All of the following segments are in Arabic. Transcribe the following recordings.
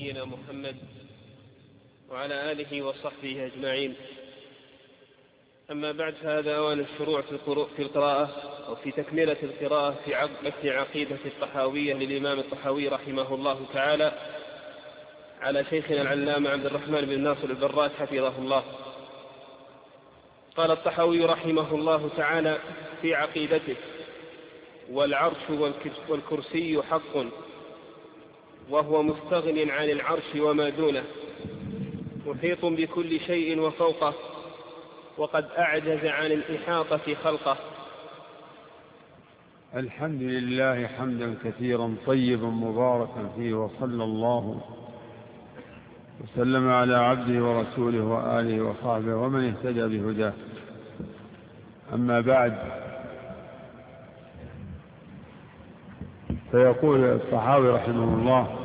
نبينا محمد وعلى آله وصحبه أجمعين. أما بعد، فهذا أوان الشروع في القراءة أو في تكملة القراءة في متن عقيدة الطحاوية للإمام الطحاوي رحمه الله تعالى على شيخنا العلامة عبد الرحمن بن ناصر البراك حفظه الله. قال الطحاوي رحمه الله تعالى في عقيدته: والعرش والكرسي حق، وهو مستغن عن العرش وما دونه، محيط بكل شيء وفوقه، وقد أعجز عن الإحاطة خلقه. الحمد لله حمدا كثيرا طيبا مباركا فيه، وصلى الله وسلم على عبده ورسوله وآله وصحبه ومن اهتدى بهداه. أما بعد، فيقول الطحاوي رحمه الله: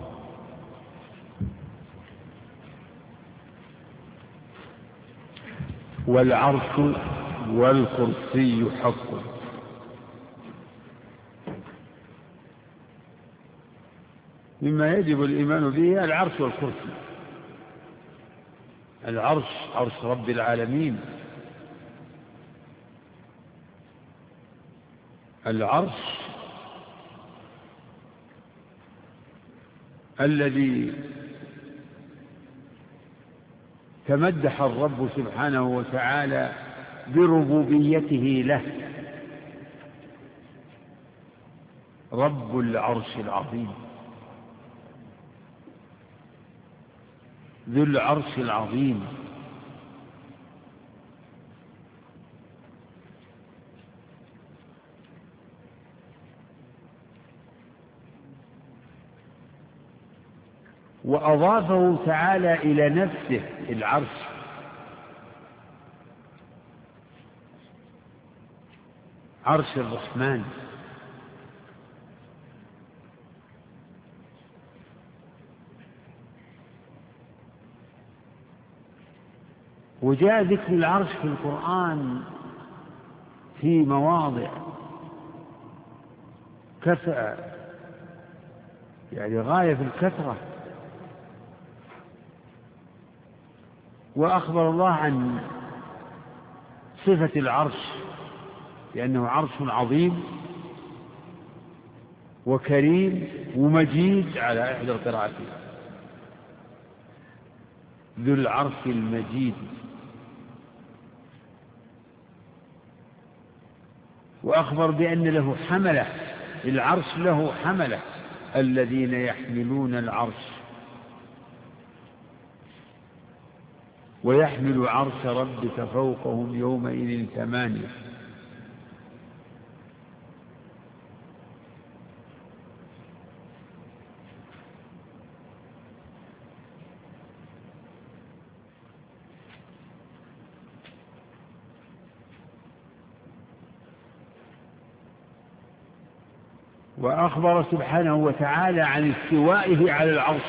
والعرش والكرسي حق. مما يجب الإيمان به العرش والكرسي. العرش عرش رب العالمين، العرش الذي تمدح الرب سبحانه وتعالى بربوبيته له، رب العرش العظيم، ذو العرش العظيم. وأضافه تعالى إلى نفسه العرش، عرش الرحمن. وجاء ذكر العرش في القرآن في مواضع كثرة، يعني غاية في الكثرة. وأخبر الله عن صفة العرش لأنه عرش عظيم وكريم ومجيد على إحدى القراءتين، ذو العرش المجيد. وأخبر بأن له حملة، العرش له حملة، الذين يحملون العرش. ويحمل عرش ربك فوقهم يومئذ ثمانية. وأخبر سبحانه وتعالى عن استوائه على العرش،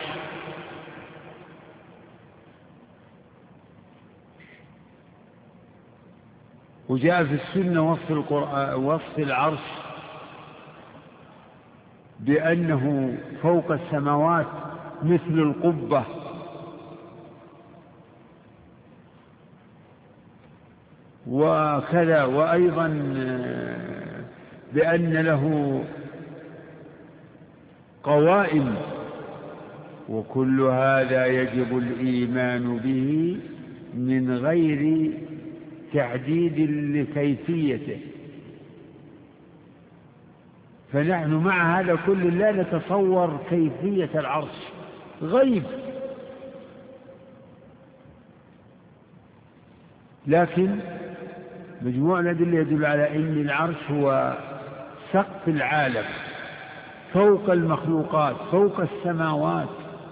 وجاء في السنة وصف العرش بأنه فوق السماوات مثل القبة، وكذا. وأيضا بأن له قوائم. وكل هذا يجب الإيمان به من غير تعديد لكيفيته. فنحن مع هذا كل لا نتصور كيفية العرش، غيب. لكن مجموع الأدلة يدل على أن العرش هو سقف العالم، فوق المخلوقات، فوق السماوات.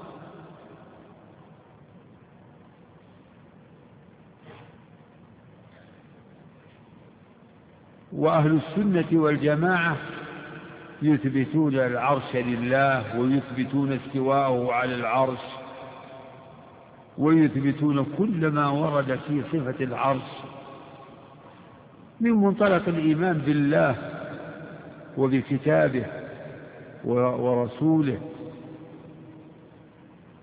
وأهل السنة والجماعة يثبتون العرش لله، ويثبتون استواءه على العرش، ويثبتون كل ما ورد في صفة العرش من منطلق الإيمان بالله وبكتابه ورسوله.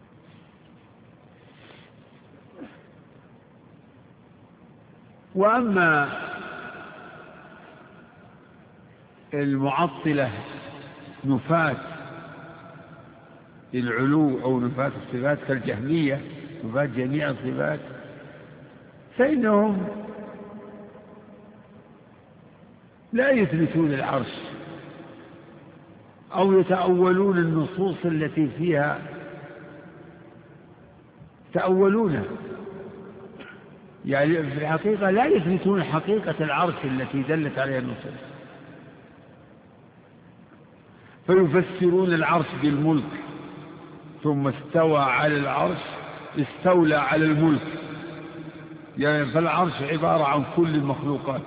وأما المعطلة نفاة العلو أو نفاة الصفات كالجهمية نفاة جميع الصفات، فإنهم لا يثبتون العرش أو يتأولون النصوص التي فيها تأولونها، يعني في الحقيقة لا يثبتون حقيقة العرش التي دلت عليها النصوص، فيفسرون العرش بالملك، ثم استوى على العرش استولى على الملك، يعني فالعرش عبارة عن كل المخلوقات.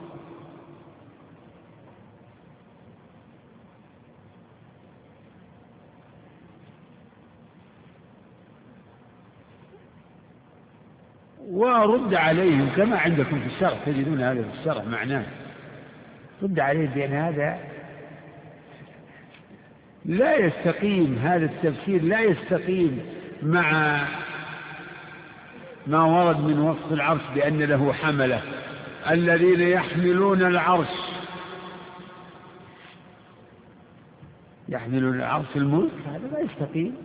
ورد عليهم كما عندكم في الشرح، تجدون هذا في الشرح معناه، رد عليهم بأن هذا لا يستقيم، هذا التفسير لا يستقيم مع ما ورد من وصف العرش بأن له حملة، الذين يحملون العرش يحملون العرش الملك، هذا لا يستقيم.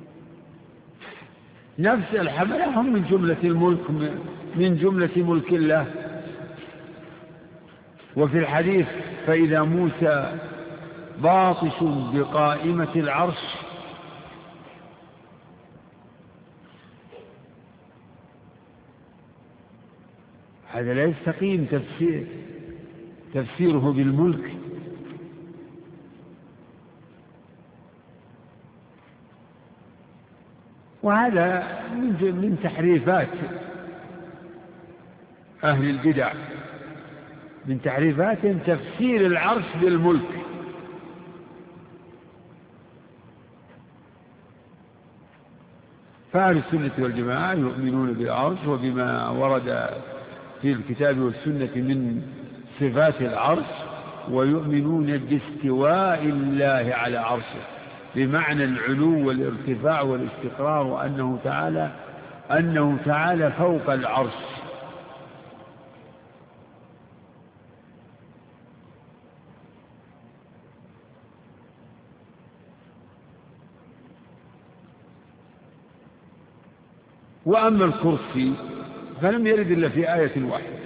نفس الحملة هم من جملة الملك، من جملة ملك الله. وفي الحديث فإذا موسى باطش بقائمة العرش هذا لا يستقيم تفسيره بالملك. وهذا من تحريفات أهل البدع، من تحريفاتهم تفسير العرش بالملك. فأهل السنة والجماعة يؤمنون بالعرش وبما ورد في الكتاب والسنة من صفات العرش، ويؤمنون باستواء الله على عرشه بمعنى العلو والارتفاع والاستقرار، وأنه تعالى فوق العرش. وأما الكرسي فلم يرد إلا في آية واحدة،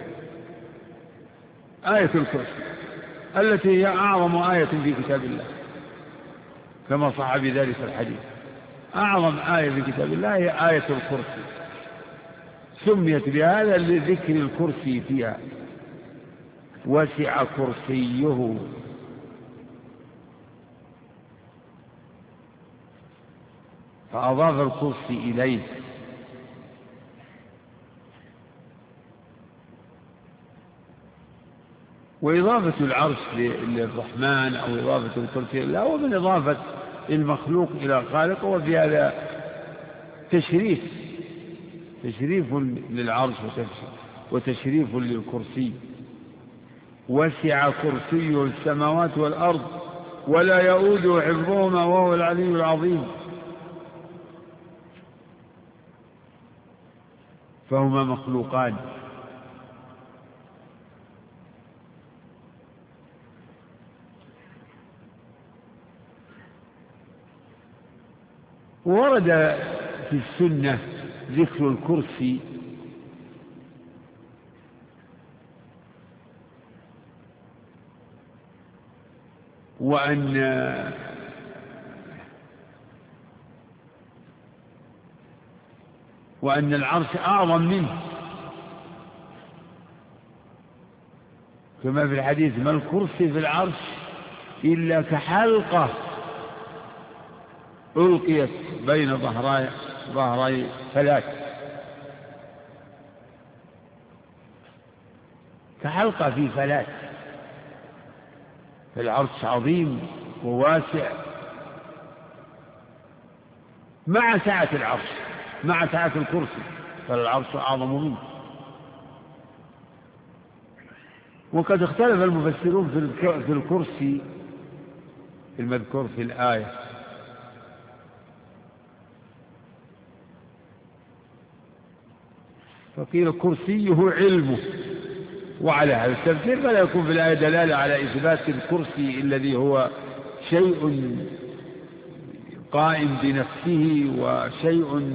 آية الكرسي التي هي أعظم آية في كتاب الله كما صح بذلك الحديث. أعظم آية في كتاب الله هي آية الكرسي، سميت بهذا لذكر الكرسي فيها، وسع كرسيه. فأضاف الكرسي إليه. وإضافة العرش للرحمن أو إضافة الكرسي لا، هو من إضافة المخلوق إلى خالقه، وفي هذا تشريف للعرش وتشريف للكرسي. وسع كرسيه السماوات والأرض ولا يؤوده حفظهما وهو العلي العظيم. فهما مخلوقان. ورد في السنة ذكر الكرسي وأن العرش أعظم منه، كما في الحديث ما الكرسي في العرش إلا كحلقة ألقيت بين ظهري فلات، كحلقة في فلات. العرش عظيم وواسع مع سعة العرش، مع سعة الكرسي، فالعرش أعظم منه. وقد اختلف المفسرون في الكرسي المذكور في الآية، فقيل كرسيه علمه وعلى هذا التفسير فلا يكون في الآية دلالة على إثبات الكرسي الذي هو شيء قائم بنفسه وشيء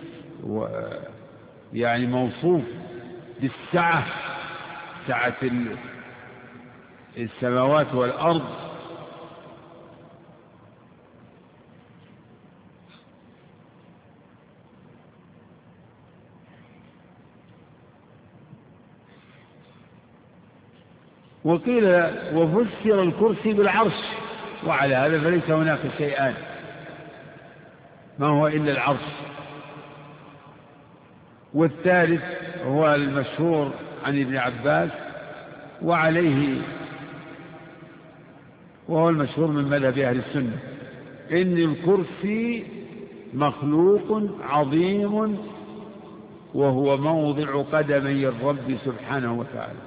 يعني موصوف بالسعة، سعة السماوات والأرض. وقيل وفسر الكرسي بالعرش، وعلى هذا فليس هناك شيئان، ما هو إلا العرش. والثالث هو المشهور عن ابن عباس وعليه، وهو المشهور من مذهب أهل السنة، إن الكرسي مخلوق عظيم وهو موضع قدمي الرب سبحانه وتعالى.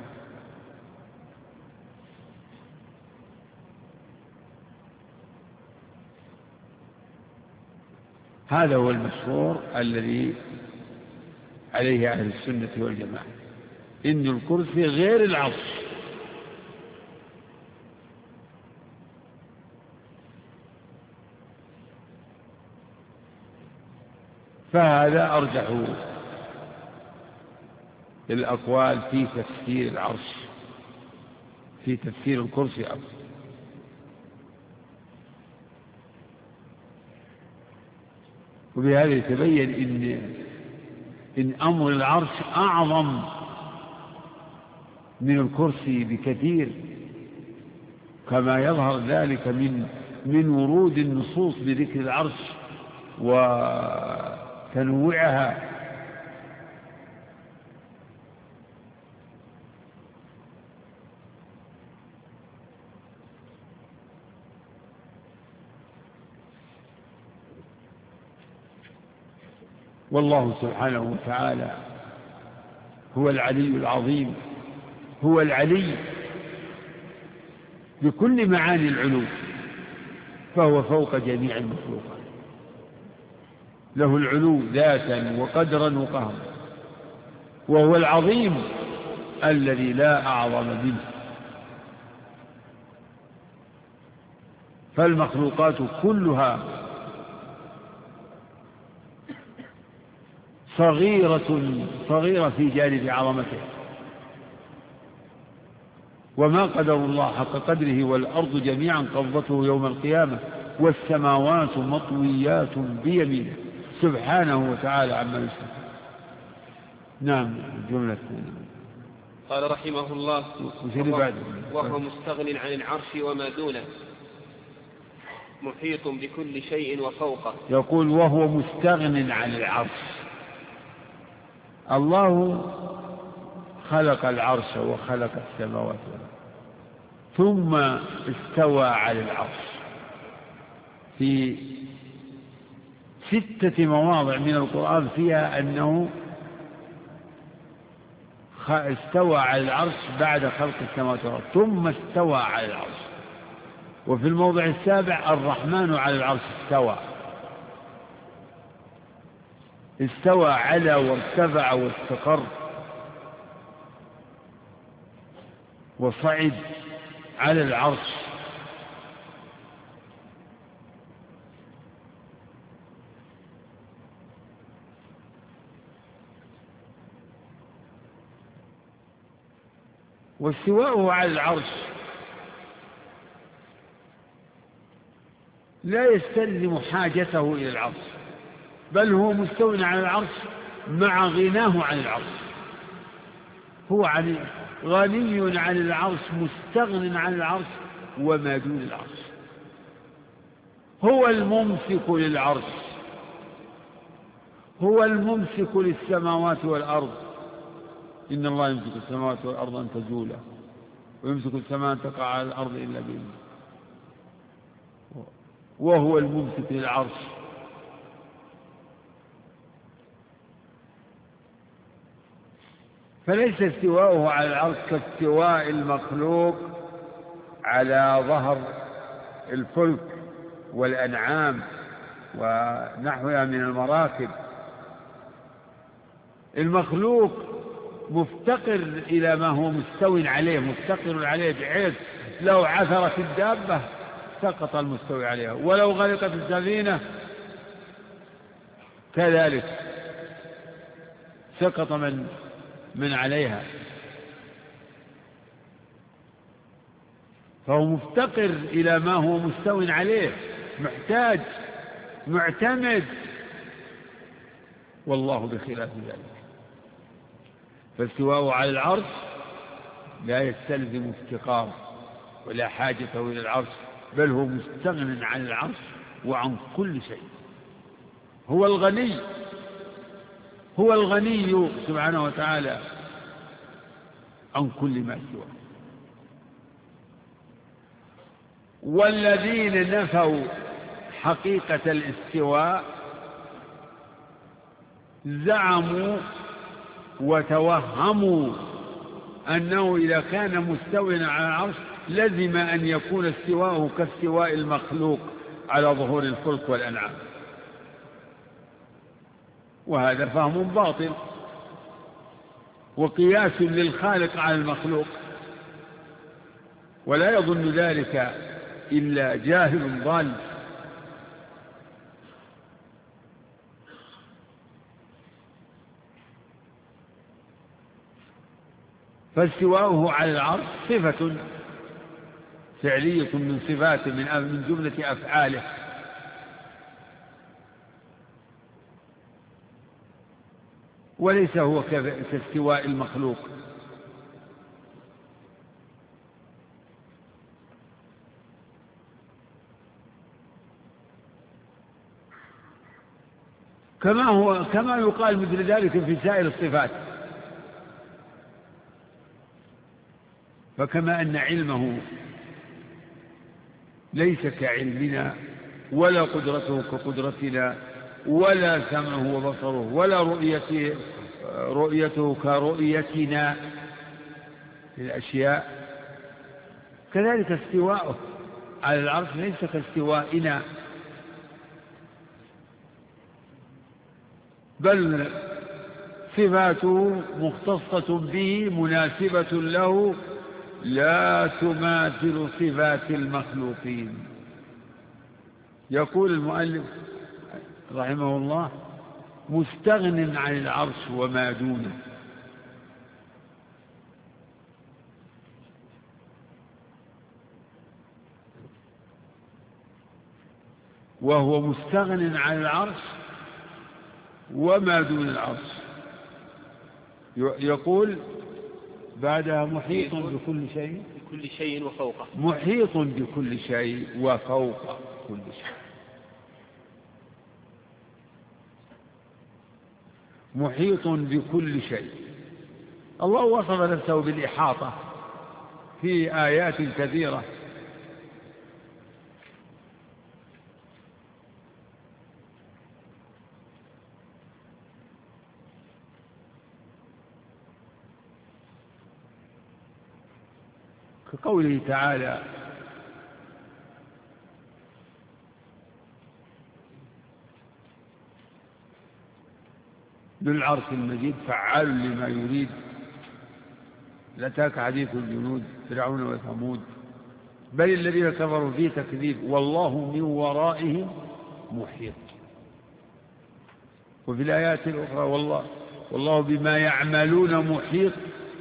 هذا هو المشهور الذي عليه أهل السنة والجماعة، إن الكرسي غير العرش. فهذا أرجح الأقوال في تفسير العرش، في تفسير الكرسي أفضل. وبهذا يتبين إن أمر العرش أعظم من الكرسي بكثير، كما يظهر ذلك من ورود النصوص بذكر العرش وتنوعها. والله سبحانه وتعالى هو العلي العظيم، هو العلي بكل معاني العلو، فهو فوق جميع المخلوقات، له العلو ذاتا وقدرا وقهرا، وهو العظيم الذي لا أعظم منه. فالمخلوقات كلها صغيرة في جانب عظمته، وما قدر الله حق قدره، والأرض جميعا قبضته يوم القيامة والسماوات مطويات بيمينه سبحانه وتعالى عما يشركون. نعم. جملة قال رحمه الله: وهو مستغن عن العرش وما دونه، محيط بكل شيء وفوقه. يقول وهو مستغن عن العرش. الله خلق العرش وخلق السماوات ثم استوى على العرش في 6 مواضع من القرآن فيها أنه استوى على العرش بعد خلق السماوات والأرض ثم استوى على العرش. وفي الموضع 7 الرحمن على العرش استوى على وارتفع واستقر وصعد على العرش. واستواءه على العرش لا يستلزم حاجته إلى العرش، بل هو مستو على العرش مع غناه عن العرش. هو غني عن العرش، مستغن عن العرش وما دون العرش. هو الممسك للعرش، هو الممسك للسماوات والأرض. إن الله يمسك السماوات والأرض أن تزولا ويمسك السماء أن تقع على الأرض إلا بإذنه، وهو الممسك للعرش. فليس استواؤه على العرش كاستواء المخلوق على ظهر الفلك والأنعام ونحوها من المراكب. المخلوق مفتقر إلى ما هو مستو عليه، مفتقر عليه، بحيث لو عثرت الدابة سقط المستوي عليها، ولو غرقت السفينة كذلك سقط من عليها. فهو مفتقر إلى ما هو مستو عليه، محتاج، معتمد، والله بخلاف ذلك. فاستواءه على العرش لا يستلزم افتقاره ولا حاجته إلى العرش، بل هو مستغن عن العرش وعن كل شيء. هو الغني، هو الغني سبحانه وتعالى عن كل ما سواه. والذين نفوا حقيقة الاستواء زعموا وتوهموا أنه إذا كان مستويا على العرش لزم أن يكون استواءه كاستواء المخلوق على ظهور الفلك والأنعام، وهذا فهم باطل وقياس للخالق على المخلوق، ولا يظن ذلك إلا جاهل ضال. فاستواؤه على العرش صفة فعلية من صفاته، من جملة أفعاله، وليس هو كاستواء المخلوق. كما يقال مثل ذلك في سائر الصفات. فكما أن علمه ليس كعلمنا، ولا قدرته كقدرتنا، ولا سمعه وبصره ولا رؤيته كرؤيتنا للأشياء، كذلك استواءه على العرش ليس كاستوائنا، بل صفاته مختصة به مناسبة له، لا تماثل صفات المخلوقين. يقول المؤلف رحمه الله: مستغن عن العرش وما دونه. وهو مستغن عن العرش وما دون العرش. يقول بعدها: محيط بكل شيء، بكل شيء وفوقه، محيط بكل شيء وفوق كل شيء. محيط بكل شيء. الله وصف نفسه بالإحاطة في آيات كثيرة، كقوله تعالى: ذو العرش المجيد فعال لما يريد. لأتاك حديث الجنود فرعون وثمود بل الذين كفروا في تكذيب والله من ورائهم محيط. وفي الآيات الأخرى: والله بما يعملون محيط.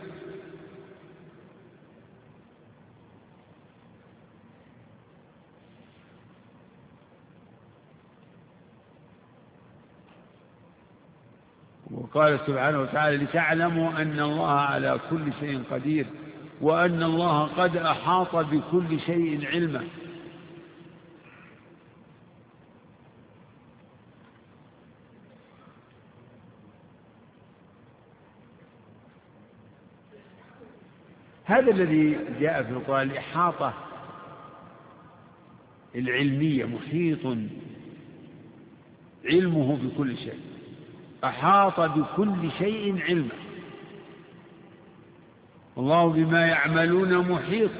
وقال سبحانه وتعالى: لتعلموا أن الله على كل شيء قدير وأن الله قد أحاط بكل شيء علما. هذا الذي جاء في القرآن، الإحاطة العلمية، محيط علمه بكل شيء، أحاط بكل شيء علما. والله بما يعملون محيط،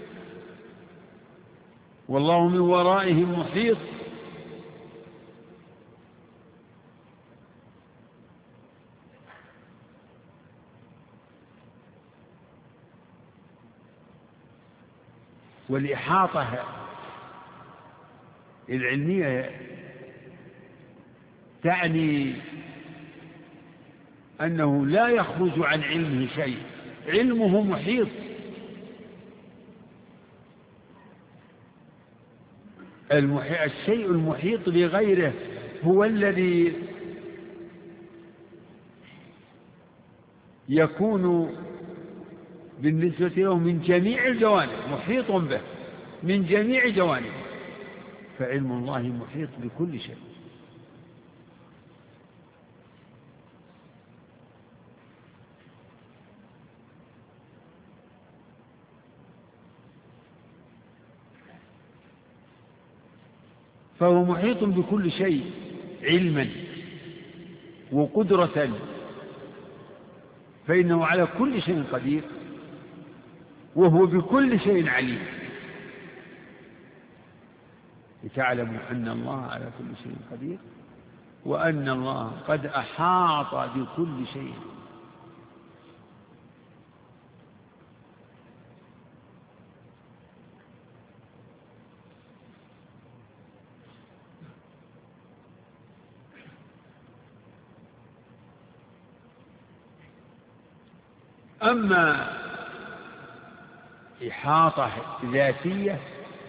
والله من ورائهم محيط. والإحاطة العلمية تعني أنه لا يخرج عن علمه شيء، علمه محيط. الشيء المحيط بغيره هو الذي يكون بالنسبة له من جميع الجوانب، محيط به من جميع جوانبه، فعلم الله محيط بكل شيء. فهو محيط بكل شيء علما وقدرة، فإنه على كل شيء قدير، وهو بكل شيء عليم. لتعلموا أن الله على كل شيء قدير، وأن الله قد أحاط بكل شيء. أما إحاطة ذاتية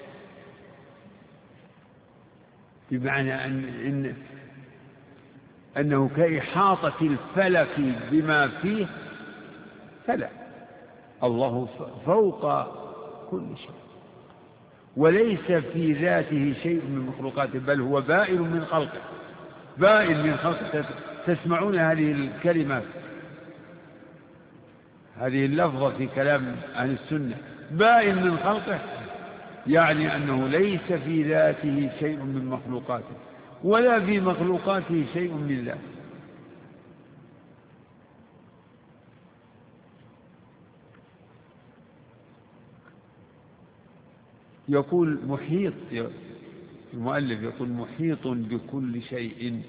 بمعنى أنه كإحاطة الفلك بما فيه، فلا، الله فوق كل شيء، وليس في ذاته شيء من مخلوقاته، بل هو بائن من خلقه، بائن من خلقه. تسمعون هذه الكلمة، هذه اللفظة في كلام أهل السنة، بائن من خلقه، يعني أنه ليس في ذاته شيء من مخلوقاته، ولا في مخلوقاته شيء من ذاته. يقول محيط، المؤلف يقول محيط بكل شيء،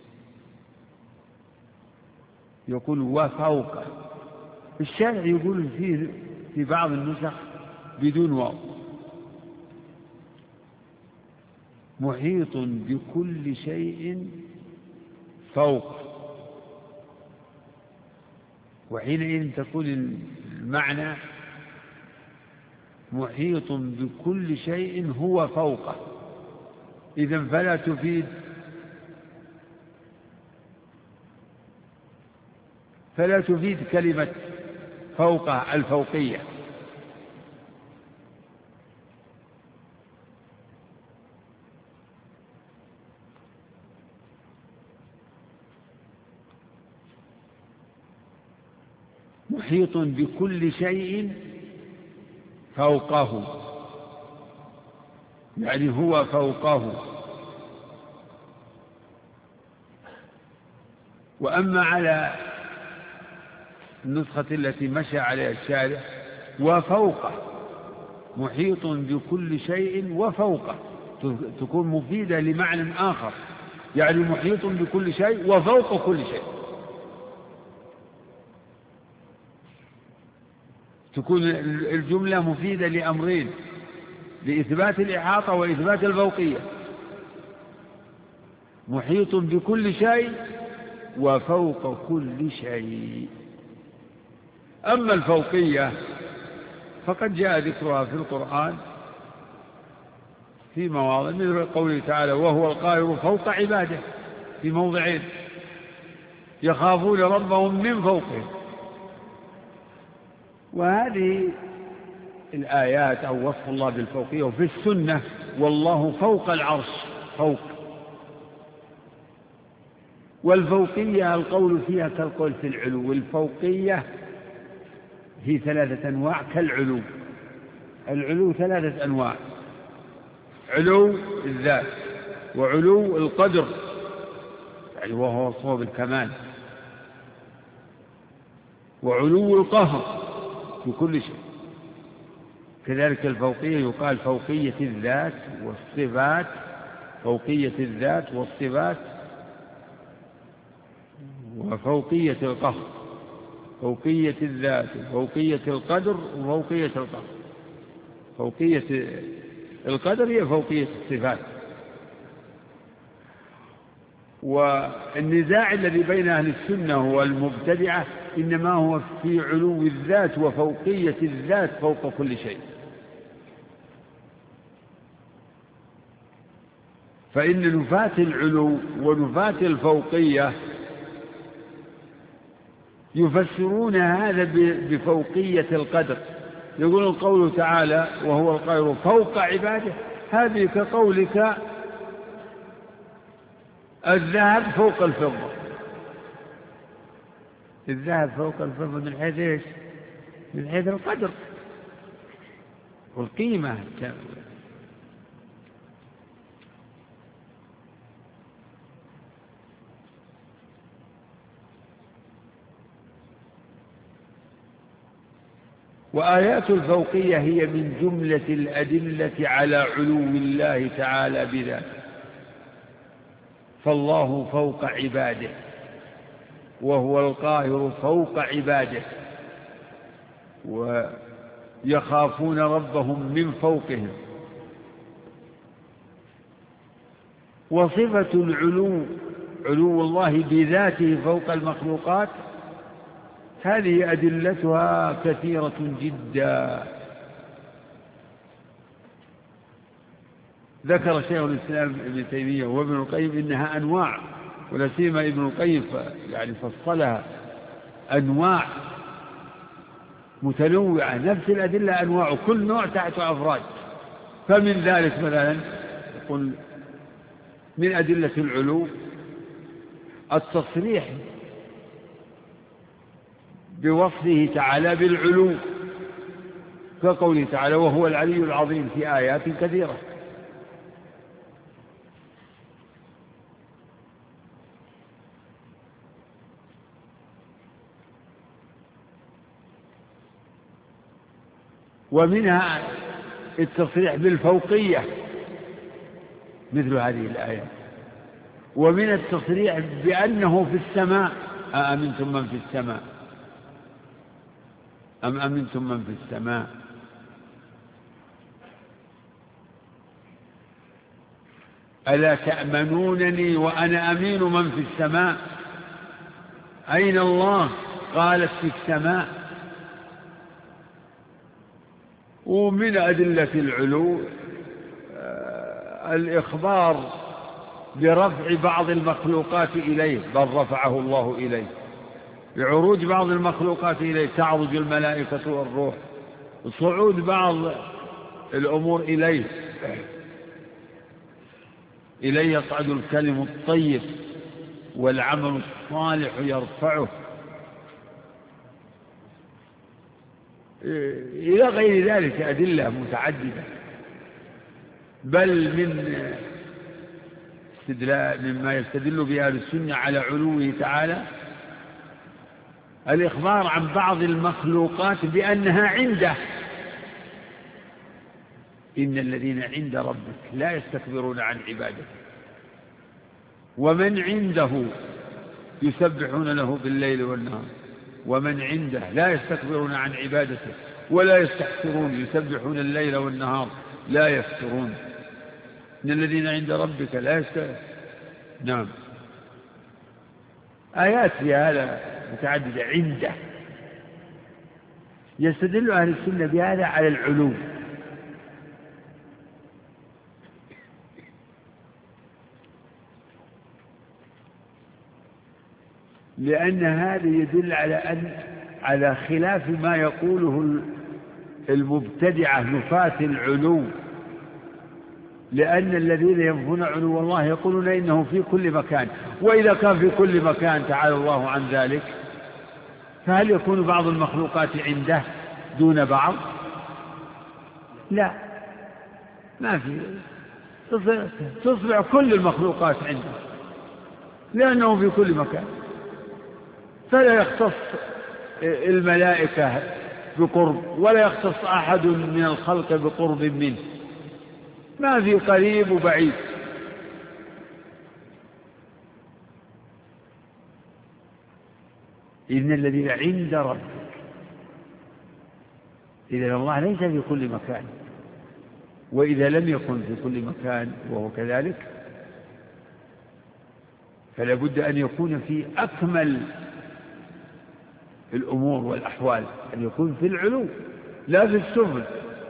يقول وفوقه. الشارع يقول في بعض النسخ بدون واو، محيط بكل شيء فوق، وحينئذ تكون المعنى محيط بكل شيء هو فوقه. إذن فلا تفيد كلمة فوقه الفوقية، محيط بكل شيء فوقه، يعني هو فوقه. وأما على النسخة التي مشى عليها الشارع وفوقه، محيط بكل شيء وفوقه، تكون مفيدة لمعنى آخر، يعني محيط بكل شيء وفوق كل شيء، تكون الجملة مفيدة لأمرين، لإثبات الإحاطة وإثبات الفوقية، محيط بكل شيء وفوق كل شيء. أما الفوقية فقد جاء ذكرها في القرآن في مواضع، مثل قوله تعالى وهو القاهر فوق عباده، في موضعين، يخافون ربهم من فوقهم. وهذه الآيات أو وصف الله بالفوقية، وفي السنة والله فوق العرش، فوق. والفوقية القول فيها كالقول في العلو، والفوقية هي 3 أنواع كالعلو. العلو 3 أنواع: علو الذات، وعلو القدر يعني وهو وصفه بالكمال، وعلو القهر في كل شيء. كذلك الفوقية يقال فوقية الذات والصفات، فوقية الذات والصفات، وفوقية القهر، فوقية الذات وفوقية القدر وفوقية القهر. فوقية القدر هي فوقية الصفات. والنزاع الذي بين أهل السنة والمبتدعة إنما هو في علو الذات وفوقية الذات فوق كل شيء. فإن نفاة العلو ونفاة الفوقية يفسرون هذا بفوقية القدر. يقول قوله تعالى وهو القاهر فوق عباده، هذه كقولك الذهب فوق الفضة. الذهب فوق الفضة من حيث ايش؟ من حيث القدر والقيمة. وآيات الفوقية هي من جملة الأدلة على علو الله تعالى بذاته. فالله فوق عباده وهو القاهر فوق عباده، ويخافون ربهم من فوقهم. وصفة العلو علو الله بذاته فوق المخلوقات هذه أدلتها كثيرة جدا. ذكر شيخ الإسلام ابن تيمية وابن القيم إنها أنواع، ولا سيما ابن القيم يعني فصلها أنواع متنوعة، نفس الأدلة أنواع، كل نوع تحت أفراد. فمن ذلك مثلا يقول من أدلة العلو التصريح بوصفه تعالى بالعلو كقوله تعالى وهو العلي العظيم في آيات كثيرة. ومنها التصريح بالفوقية مثل هذه الآيات، ومن التصريح بأنه في السماء أأمنتم من في السماء أم أمنتم من في السماء. ألا تأمنونني وأنا أمين من في السماء. أين الله؟ قالت في السماء. ومن أدلة العلو الإخبار برفع بعض المخلوقات إليه، بل رفعه الله إليه، بعروج بعض المخلوقات إليه، تعرج الملائكة والروح، صعود بعض الأمور إليه يصعد الكلم الطيب والعمل الصالح يرفعه، إلى غير ذلك أدلة متعددة. بل مما يستدل بها أهل السنة على علوه تعالى الإخبار عن بعض المخلوقات بأنها عنده. إن الذين عند ربك لا يستكبرون عن عبادته ومن عنده يسبحون له بالليل والنهار، ومن عنده لا يستكبرون عن عبادته ولا يستحسرون، يسبحون الليل والنهار لا يفترون. إن الذين عند ربك لا يستكبرون. نعم، آيات في هذا متعددة عنده. يستدل أهل السنة بهذا على العلو، لأن هذا يدل على خلاف ما يقوله المبتدعة نفاة العلو. لأن الذين ينفون علو الله يقولون إنه في كل مكان، وإذا كان في كل مكان تعالى الله عن ذلك، فهل يكون بعض المخلوقات عنده دون بعض؟ لا، ما في، تصبح كل المخلوقات عنده لأنه في كل مكان. فلا يختص الملائكة بقرب ولا يختص أحد من الخلق بقرب منه، ما في قريب وبعيد. إن الذين عند ربك، إذن الله ليس في كل مكان، وإذا لم يكن في كل مكان وهو كذلك فلا بد أن يكون في أكمل الأمور والأحوال، أن يكون في العلو لا في السفل.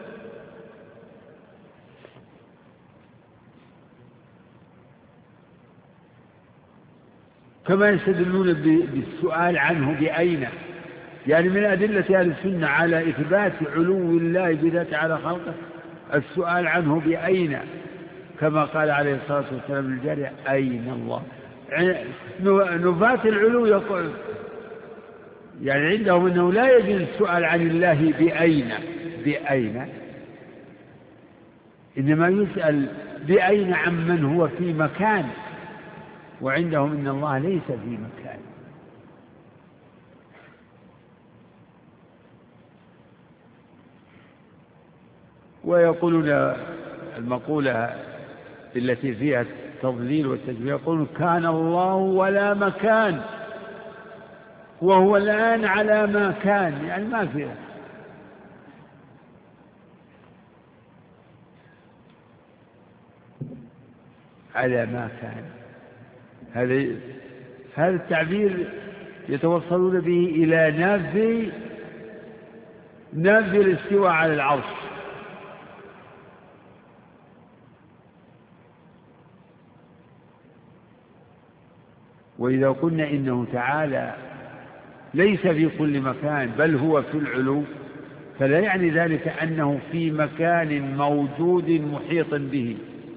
كما يستدلون بالسؤال عنه بأين، يعني من أدلة أهل السنة على إثبات علو الله بذاته على خلقه السؤال عنه بأين، كما قال عليه الصلاة والسلام للجارية أين الله. نفاة العلو يقول يعني عندهم أنه لا يجوز السؤال عن الله بأين، إنما يسأل بأين عمن هو في مكان، وعندهم إن الله ليس في مكان. ويقولون المقولة التي فيها التضليل والتجميل، يقولون كان الله ولا مكان وهو الآن على ما كان، يعني ما فيها. على ما كان، هذا التعبير يتوصلون به إلى نفي الاستواء على العرش. وإذا قلنا إنه تعالى ليس في كل مكان بل هو في العلو، فلا يعني ذلك أنه في مكان موجود محيط به،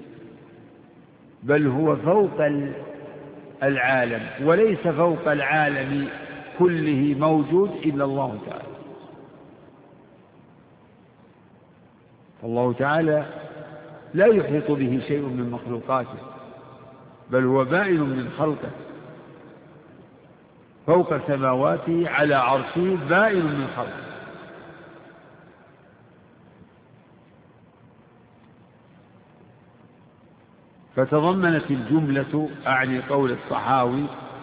بل هو فوق العالم، وليس فوق العالم كله موجود إلا الله تعالى. فالله تعالى لا يحيط به شيء من مخلوقاته، بل هو بائن من خلقه فوق سماواته على عرشه، بائن من خلقه. فتضمنت الجملة، أعني قول الطحاوي،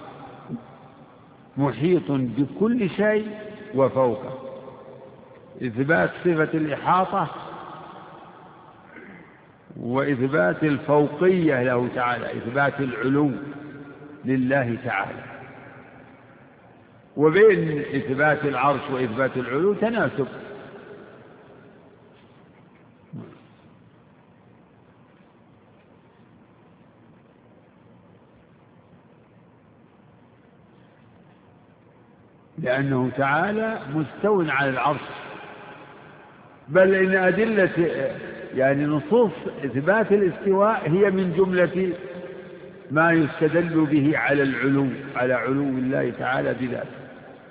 محيط بكل شيء وفوقه، إثبات صفة الإحاطة وإثبات الفوقية له تعالى، إثبات العلو لله تعالى. وبين إثبات العرش وإثبات العلو تناسب، لأنه تعالى مستو على العرش، بل إن أدلة يعني نصوص إثبات الاستواء هي من جملة ما يستدل به على العلو، على علو الله تعالى بذاته.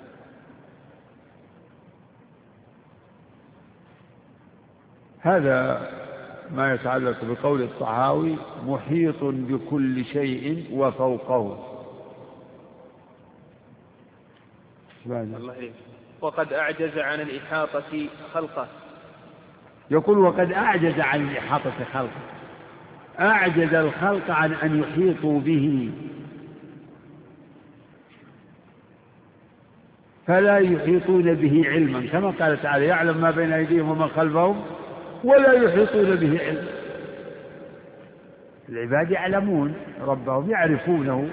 هذا ما يتعلق بقول الطحاوي محيط بكل شيء وفوقه. وقد أعجز عن الإحاطة خلقه. يقول وقد أعجز عن الإحاطة خلقه، أعجز الخلق عن أن يحيطوا به، فلا يحيطون به علما، كما قال تعالى يعلم ما بين أيديهم وما خلفهم ولا يحيطون به علما. العباد يعلمون ربهم، يعرفونه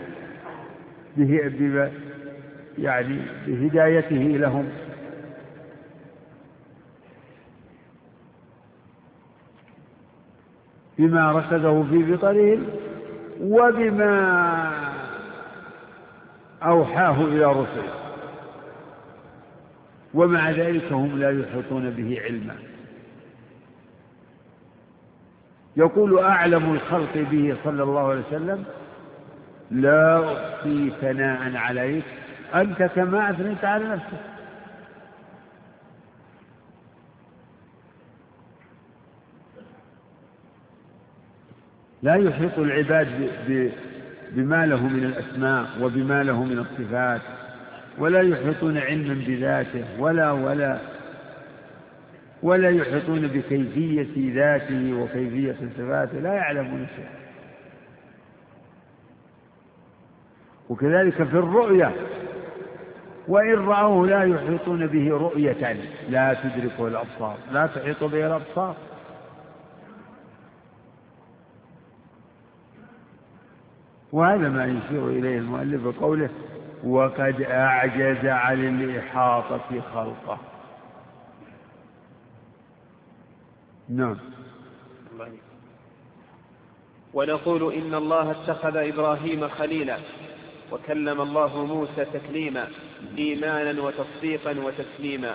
يعني بهدايته لهم، بما ركزه في بطنهم وبما أوحاه إلى رسله، ومع ذلك هم لا يحيطون به علما. يقول أعلم الخلق به صلى الله عليه وسلم لا أحصي ثناء عليك أنت كما أثنيت على نفسك. لا يحيط العباد بما له من الأسماء وبما له من الصفات، ولا يحيطون علما بذاته ولا يحيطون بكيفية ذاته وكيفية صفاته، لا يعلمون شيء. وكذلك في الرؤية، وإن رأوه لا يحيطون به رؤية لا تدركه الأبصار، لا تحيط به الأبصار. وهذا ما يشير إليه المؤلف بقوله وقد أعجز عن الإحاطة خلقه. نعم. ونقول إن الله اتخذ إبراهيم خليلا وكلم الله موسى تكليما إيمانا وتصديقا وتسليما.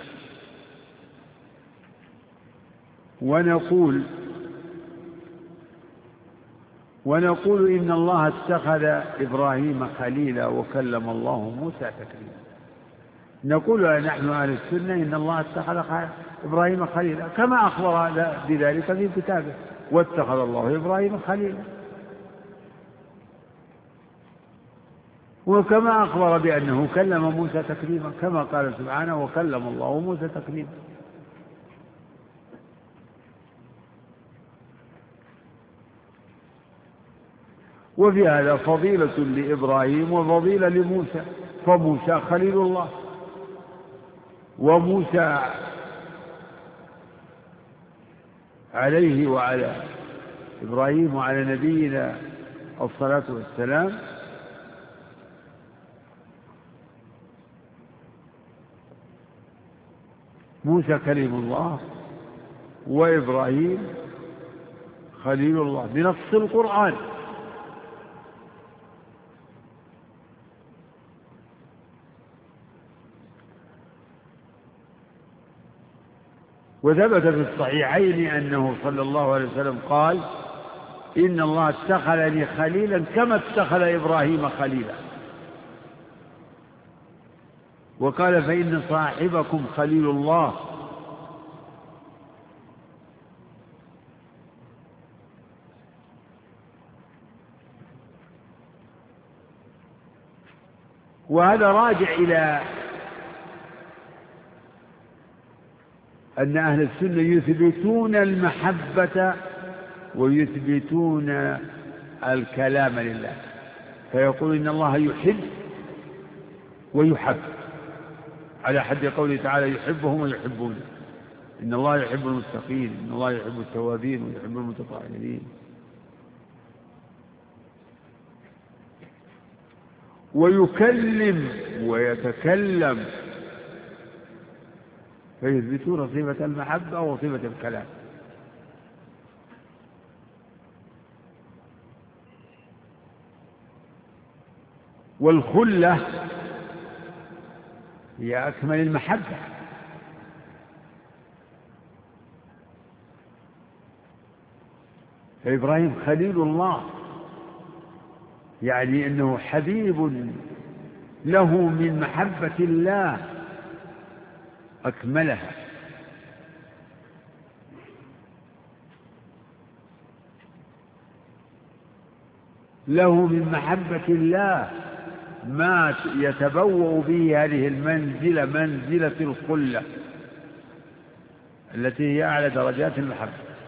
ونقول إن الله اتخذ إبراهيم خليلا وكلم الله موسى تكليما. نقول نحن أهل السنة إن الله اتخذ إبراهيم خليلا كما أخبر بذلك في كتابه واتخذ الله إبراهيم خليلا، وكما أخبر بأنه كلم موسى تكليما كما قال سبحانه وكلم الله موسى تكليما. وفي هذا فضيلة لإبراهيم وفضيلة لموسى، فموسى خليل الله، وموسى عليه وعلى إبراهيم وعلى نبينا الصلاة والسلام موسى كليم الله وإبراهيم خليل الله بنص القرآن. وثبت في الصحيحين أنه صلى الله عليه وسلم قال إن الله اتخذني خليلا كما اتخذ إبراهيم خليلا، وقال فإن صاحبكم خليل الله. وهذا راجع إلى أن أهل السنة يثبتون المحبة ويثبتون الكلام لله، فيقول إن الله يحب ويحب على حد قوله تعالى يحبهم ويحبونه، إن الله يحب المتقين، إن الله يحب التوابين ويحب المتطهرين. ويكلم ويتكلم، فيثبتون صفة المحبة وصفة الكلام. والخلة هي أكمل المحبة، فإبراهيم خليل الله يعني أنه حبيب له من محبة الله أكملها. له من محبة الله ما يتبوأ به هذه المنزلة، منزلة الخلة التي هي أعلى درجات المحبة.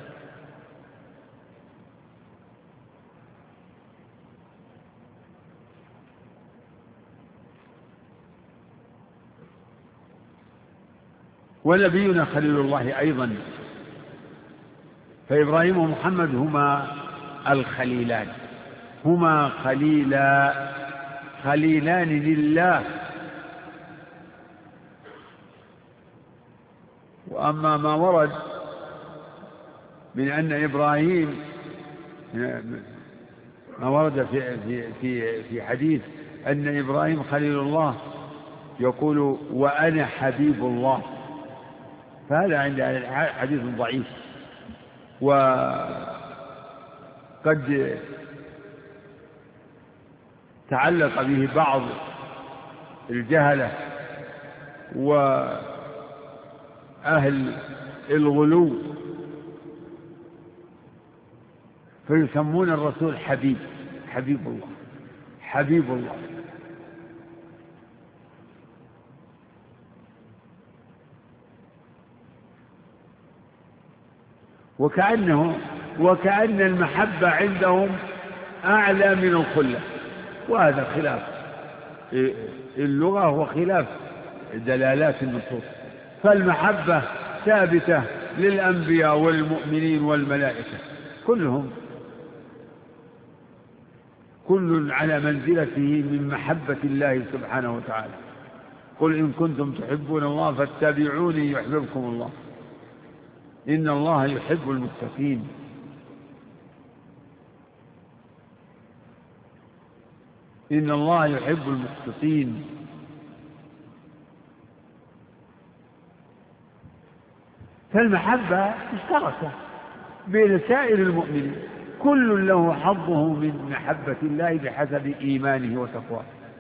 ونبينا خليل الله أيضا، فإبراهيم ومحمد هما الخليلان، هما خليلان لله. وأما ما ورد من أن إبراهيم، ما ورد في حديث أن إبراهيم خليل الله يقول وأنا حبيب الله، فهذا عند حديث ضعيف، وقد تعلق به بعض الجهلة وأهل الغلو، فيسمون الرسول حبيب الله، حبيب الله. وكأن المحبة عندهم أعلى من الخلة، وهذا خلاف اللغة وخلاف دلالات النصوص. فالمحبة ثابتة للأنبياء والمؤمنين والملائكة كلهم، كل على منزلته من محبة الله سبحانه وتعالى. قل إن كنتم تحبون الله فاتبعوني يحببكم الله، إن الله يحب المتقين. إن الله يحب المتقين. فالمحبة مشتركة بين سائر المؤمنين، كل له حظه من محبة الله بحسب إيمانه وتقواه.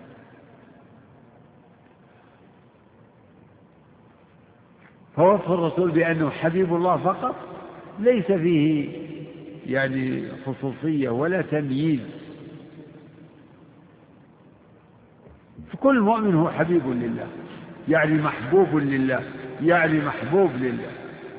فوصف الرسول بأنه حبيب الله فقط ليس فيه يعني خصوصية ولا تمييز، فكل مؤمن هو حبيب لله، يعني محبوب لله، يعني محبوب لله.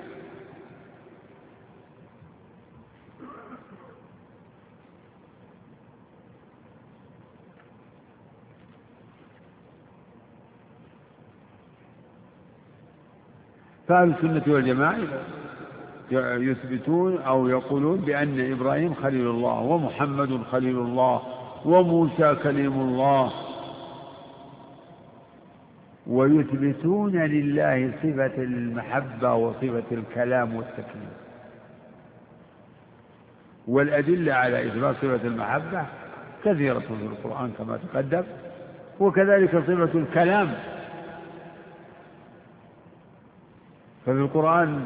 فأهل السنة والجماعة يثبتون أو يقولون بأن إبراهيم خليل الله، ومحمد خليل الله، وموسى كليم الله، ويثبتون لله صفة المحبة وصفة الكلام والتكليم. والأدلة على إثبات صفة المحبة كثيرة في القرآن كما تقدم، وكذلك صفة الكلام. ففي القرآن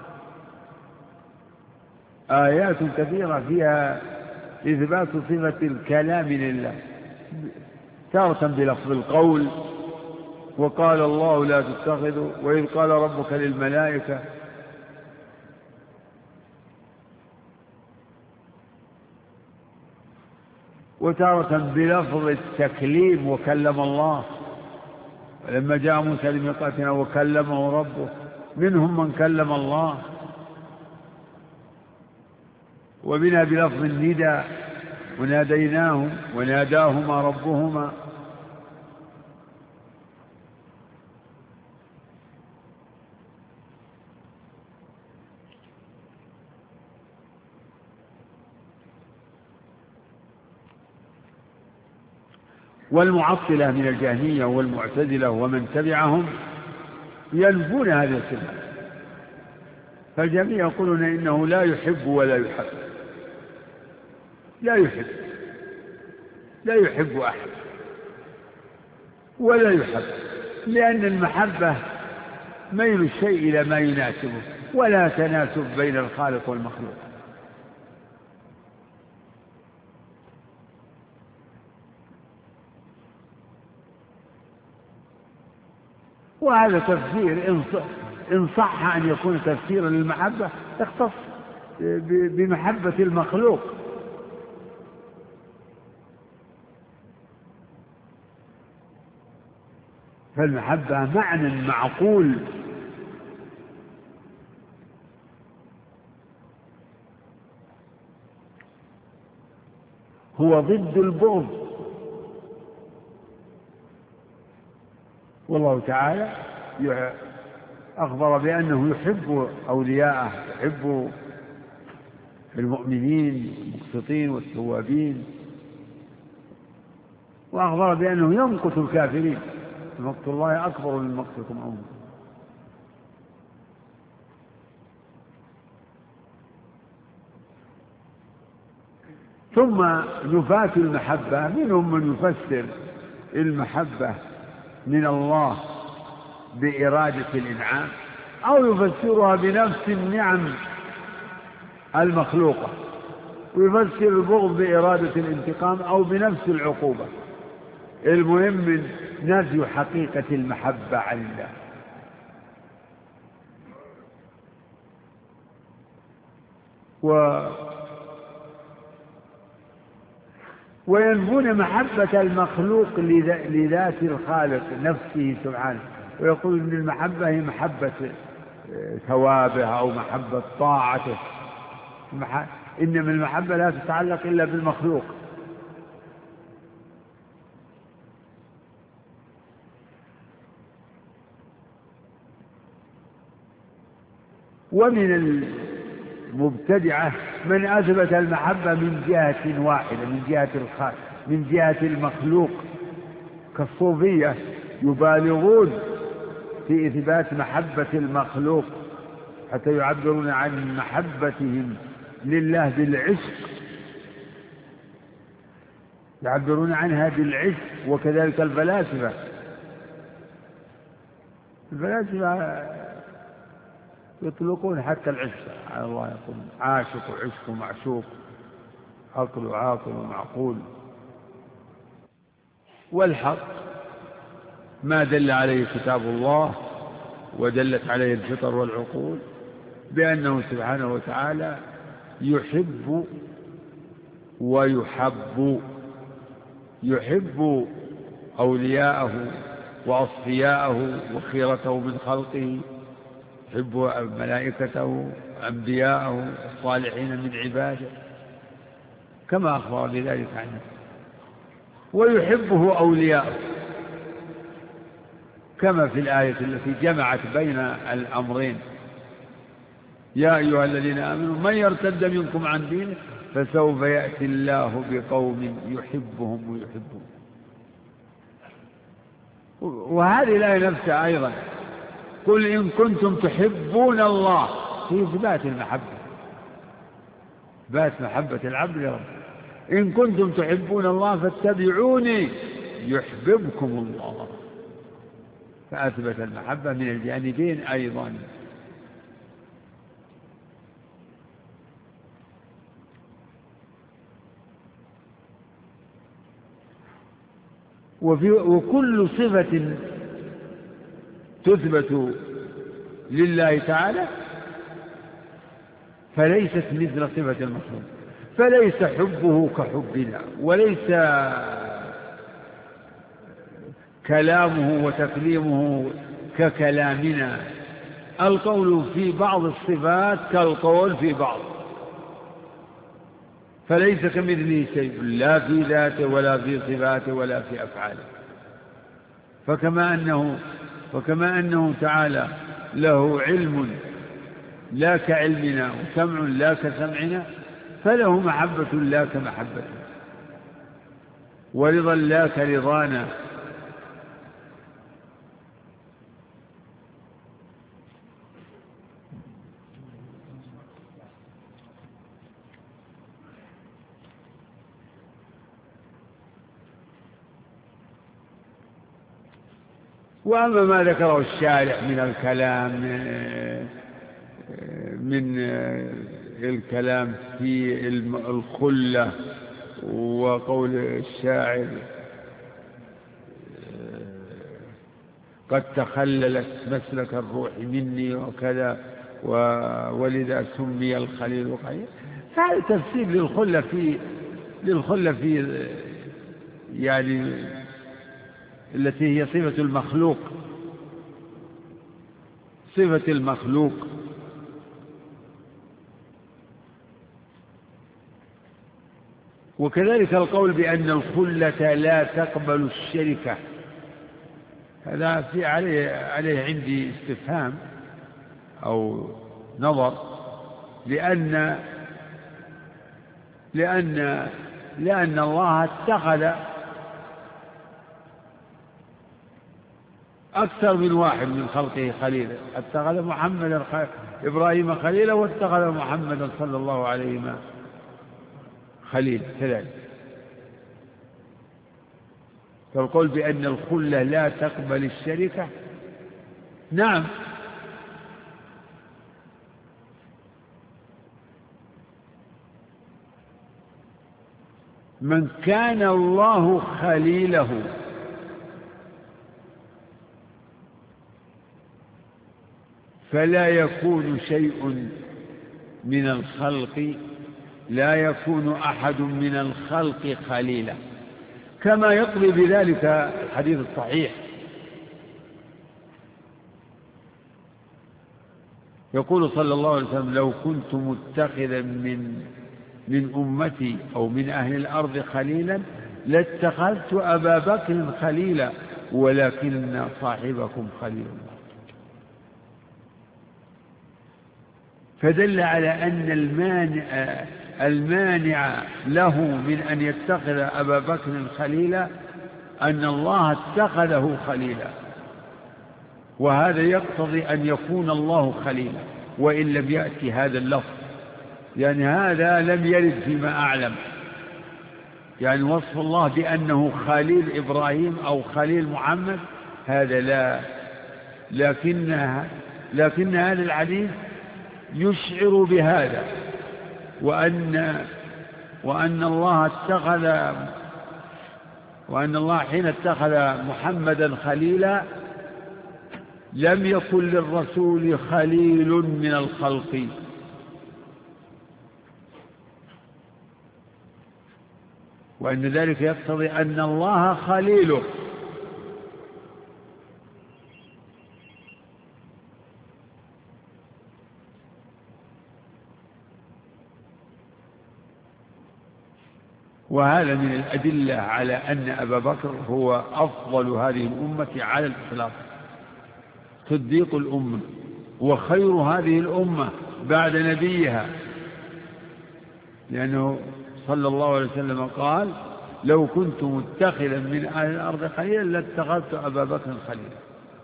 آيات كثيرة فيها إثبات صفة الكلام لله، تارة بلفظ القول، وقال الله لا تتخذوا، وإذ قال ربك للملائكة، وتارة بلفظ التكليم وكلم الله، ولما جاء موسى لميقاتنا وكلمه ربه، منهم من كلم الله. ومنها بلفظ الندى، وناديناهم وناداهما ربهما. والمعطلة من الجهمية والمعتزلة ومن تبعهم ينفون هذه الصفة. فالجميع يقولون إنه لا يحب ولا يحب، لا يحب أحد ولا يحب، لأن المحبة ميل الشيء إلى ما يناسبه، ولا تناسب بين الخالق والمخلوق. وهذا تفسير إن صح أن يكون تفسيرا للمحبة يختص بمحبة المخلوق. فالمحبة معنى معقول، هو ضد البغض. والله تعالى أخبر بأنه يحب أولياءه، يحب المؤمنين المقسطين والتوابين، وأخبر بأنه يمقت الكافرين، مقت الله أكبر من مقتكم أنفسكم. ثم نفاة المحبة منهم من يفسر المحبة من الله بإرادة الإنعام، أو يفسرها بنفس النعم المخلوقة، ويفسر البغض بإرادة الانتقام أو بنفس العقوبة. المهم من نفي حقيقة المحبة عن الله. وينفون محبة المخلوق لذات الخالق نفسه سبحانه، ويقول إن المحبة هي محبة ثوابه أو محبة طاعته، إنما المحبة لا تتعلق إلا بالمخلوق. ومن المبتدعة من أثبت المحبة من جهة واحدة، من جهة الخالق، من جهة المخلوق، كالصوفية يبالغون في إثبات محبة المخلوق حتى يعبرون عن محبتهم لله بالعشق، يعبرون عنها بالعشق. وكذلك الفلاسفة يطلقون حتى العشق على الله، يقول عاشق وعشق ومعشوق، عقل وعاقل ومعقول. والحق ما دل عليه كتاب الله ودلت عليه الفطر والعقول، بأنه سبحانه وتعالى يحب ويحب، يحب أولياءه وأصفياءه وخيرته من خلقه، يحب ملائكته أنبياءه الصالحين من عباده كما أخبر بذلك عنه، ويحبه أولياءه كما في الآية التي جمعت بين الأمرين: يا أيها الذين آمنوا من يرتد منكم عن دينه فسوف يأتي الله بقوم يحبهم ويحبون. وهذه الآية نفسها أيضا: قل إن كنتم تحبون الله، في إثبات المحبة، إثبات محبة العبد لربه. إن كنتم تحبون الله فاتبعوني يحببكم الله، فأثبت المحبة من الجانبين أيضا. وكل صفة تثبت لله تعالى فليست مثل صفة المخلوق، فليس حبه كحبنا، وليس كلامه وتكليمه ككلامنا. القول في بعض الصفات كالقول في بعض، فليس كمثله شيء لا في ذاته ولا في صفاته ولا في أفعاله. فكما أنه تعالى له علم لا كعلمنا وسمع لا كسمعنا، فله محبة لا كمحبتنا، ورضا لا كرضانا. وأما ما ذكره الشارع من الكلام في الخلة، وقول الشاعر قد تخللت مسلك الروح مني وكذا ولذا سمي الخليل خليل، هذا تفسير للخلة في يعني التي هي صفة المخلوق، صفة المخلوق. وكذلك القول بأن الخلة لا تقبل الشركة، هذا في عليه عندي استفهام أو نظر، لأن الله اتخذ أكثر من واحد من خلقه خليلا، اتخذ إبراهيم خليلا واتخذ محمدا صلى الله عليه وسلم خليل كذلك. فالقول بأن الخلة لا تقبل الشركة، نعم، من كان الله خليله فلا يكون شيء من الخلق، لا يكون أحد من الخلق خليلا، كما يقضي بذلك الحديث الصحيح. يقول صلى الله عليه وسلم: لو كنت متخذا من أمتي أو من أهل الأرض خليلا لاتخذت أبا بكر خليلا ولكن صاحبكم خليل الله. فدل على أن المانع المانع له من أن يتخذ أبا بكر خليلا أن الله اتخذه خليلا، وهذا يقتضي أن يكون الله خليلا وإن لم يأتي هذا اللفظ، يعني هذا لم يرد فيما أعلم، يعني وصف الله بأنه خليل إبراهيم أو خليل محمد هذا لا، لكن هذا الحديث يشعر بهذا، وأن الله حين اتخذ محمدا خليلا لم يكن للرسول خليل من الخلق، وأن ذلك يقتضي أن الله خليله. وهذا من الأدلة على أن أبا بكر هو أفضل هذه الأمة على الإطلاق، صديق الأمة وخير هذه الأمة بعد نبيها، لأنه صلى الله عليه وسلم قال: لو كنت متخذا من أهل الأرض خليلا لاتخذت أبا بكر خليلا.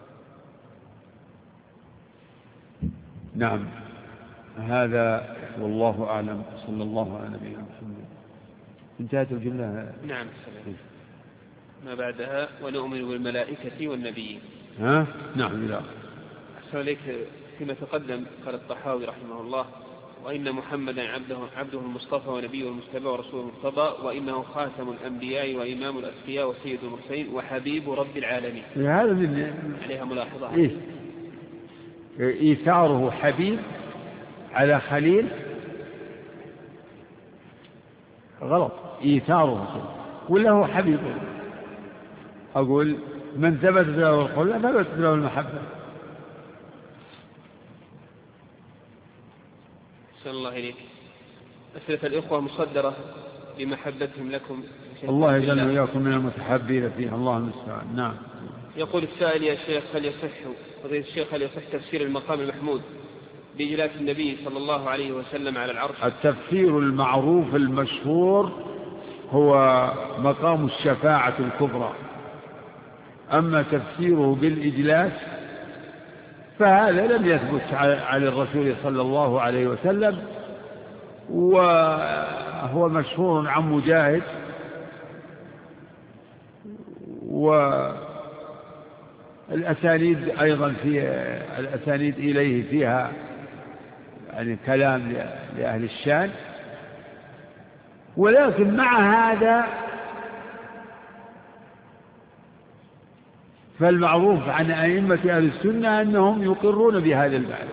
نعم، هذا والله أعلم. صلى الله على نبينا محمد. انتهت الجملة. نعم. ما بعدها: ونؤمن بالملائكة والنبيين. نعم. لا أحسن عليك. فيما تقدم قال الطحاوي رحمه الله: وإن محمدا عبده المصطفى ونبيه المجتبى ورسوله المرتضى، وإنه خاتم الأنبياء وإمام الأتقياء وسيد المرسلين وحبيب رب العالمين. هذا من عليها ملاحظة. إيثاره حبيب على خليل غلط، إيثاره ولا هو حبيب. أقول من ثبت له الخلة ثبت له المحبة. أحسن الله إليك. أسئلة الإخوة مصدرة بمحبتهم لكم. الله يجعلنا وإياكم من المتحابين فيه. الله المستعان. نعم. يقول السائل: يا شيخ، هل يصح تفسير المقام المحمود بإجلاس النبي صلى الله عليه وسلم على العرش؟ التفسير المعروف المشهور هو مقام الشفاعة الكبرى، أما تفسيره بالإجلاس فهذا لم يثبت عن الرسول صلى الله عليه وسلم، وهو مشهور عن مجاهد، والأسانيد أيضا في الأسانيد إليه فيها يعني كلام لأهل الشان. ولكن مع هذا فالمعروف عن أئمة أهل السنة أنهم يقرون بهذا المعنى،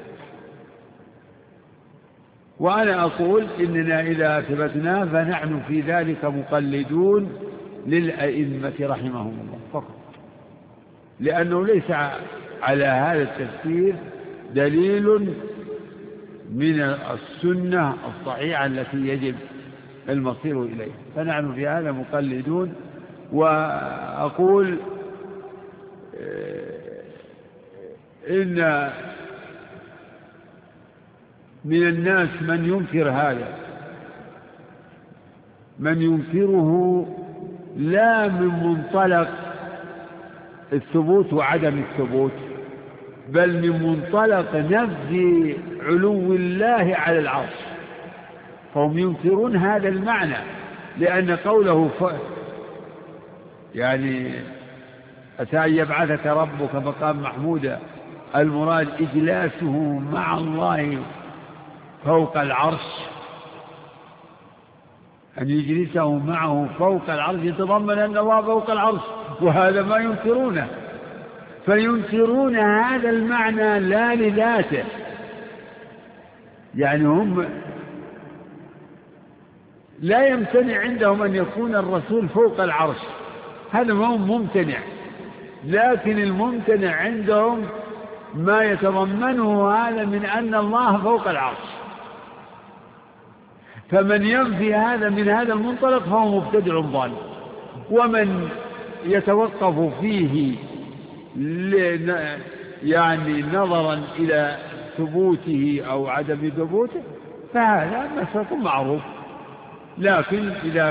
وأنا أقول إننا إذا أثبتناه فنحن في ذلك مقلدون للأئمة رحمهم الله فقط، لأنه ليس على هذا التفسير دليل من السنة الصحيحة التي يجب المصير إليها، فنحن في هذا مقلدون. وأقول إن من الناس من ينكر هذا، من ينكره لا من منطلق الثبوت وعدم الثبوت، بل من منطلق نفي علو الله على العرش، فهم ينكرون هذا المعنى، لأن قوله يعني أتى أن يبعثك ربك مقام محمودا، المراد إجلاسه مع الله فوق العرش، أن يجلسه معه فوق العرش يتضمن أن الله فوق العرش، وهذا ما ينكرونه، فينكرون هذا المعنى لا لذاته، يعني هم لا يمتنع عندهم أن يكون الرسول فوق العرش، هذا ما هو ممتنع، لكن الممتنع عندهم ما يتضمنه هذا من أن الله فوق العرش، فمن ينفي هذا من هذا المنطلق فهو مبتدع ضال، ومن يتوقف فيه يعني نظرا إلى ثبوته أو عدم ثبوته فهذا مسلك معروف. لكن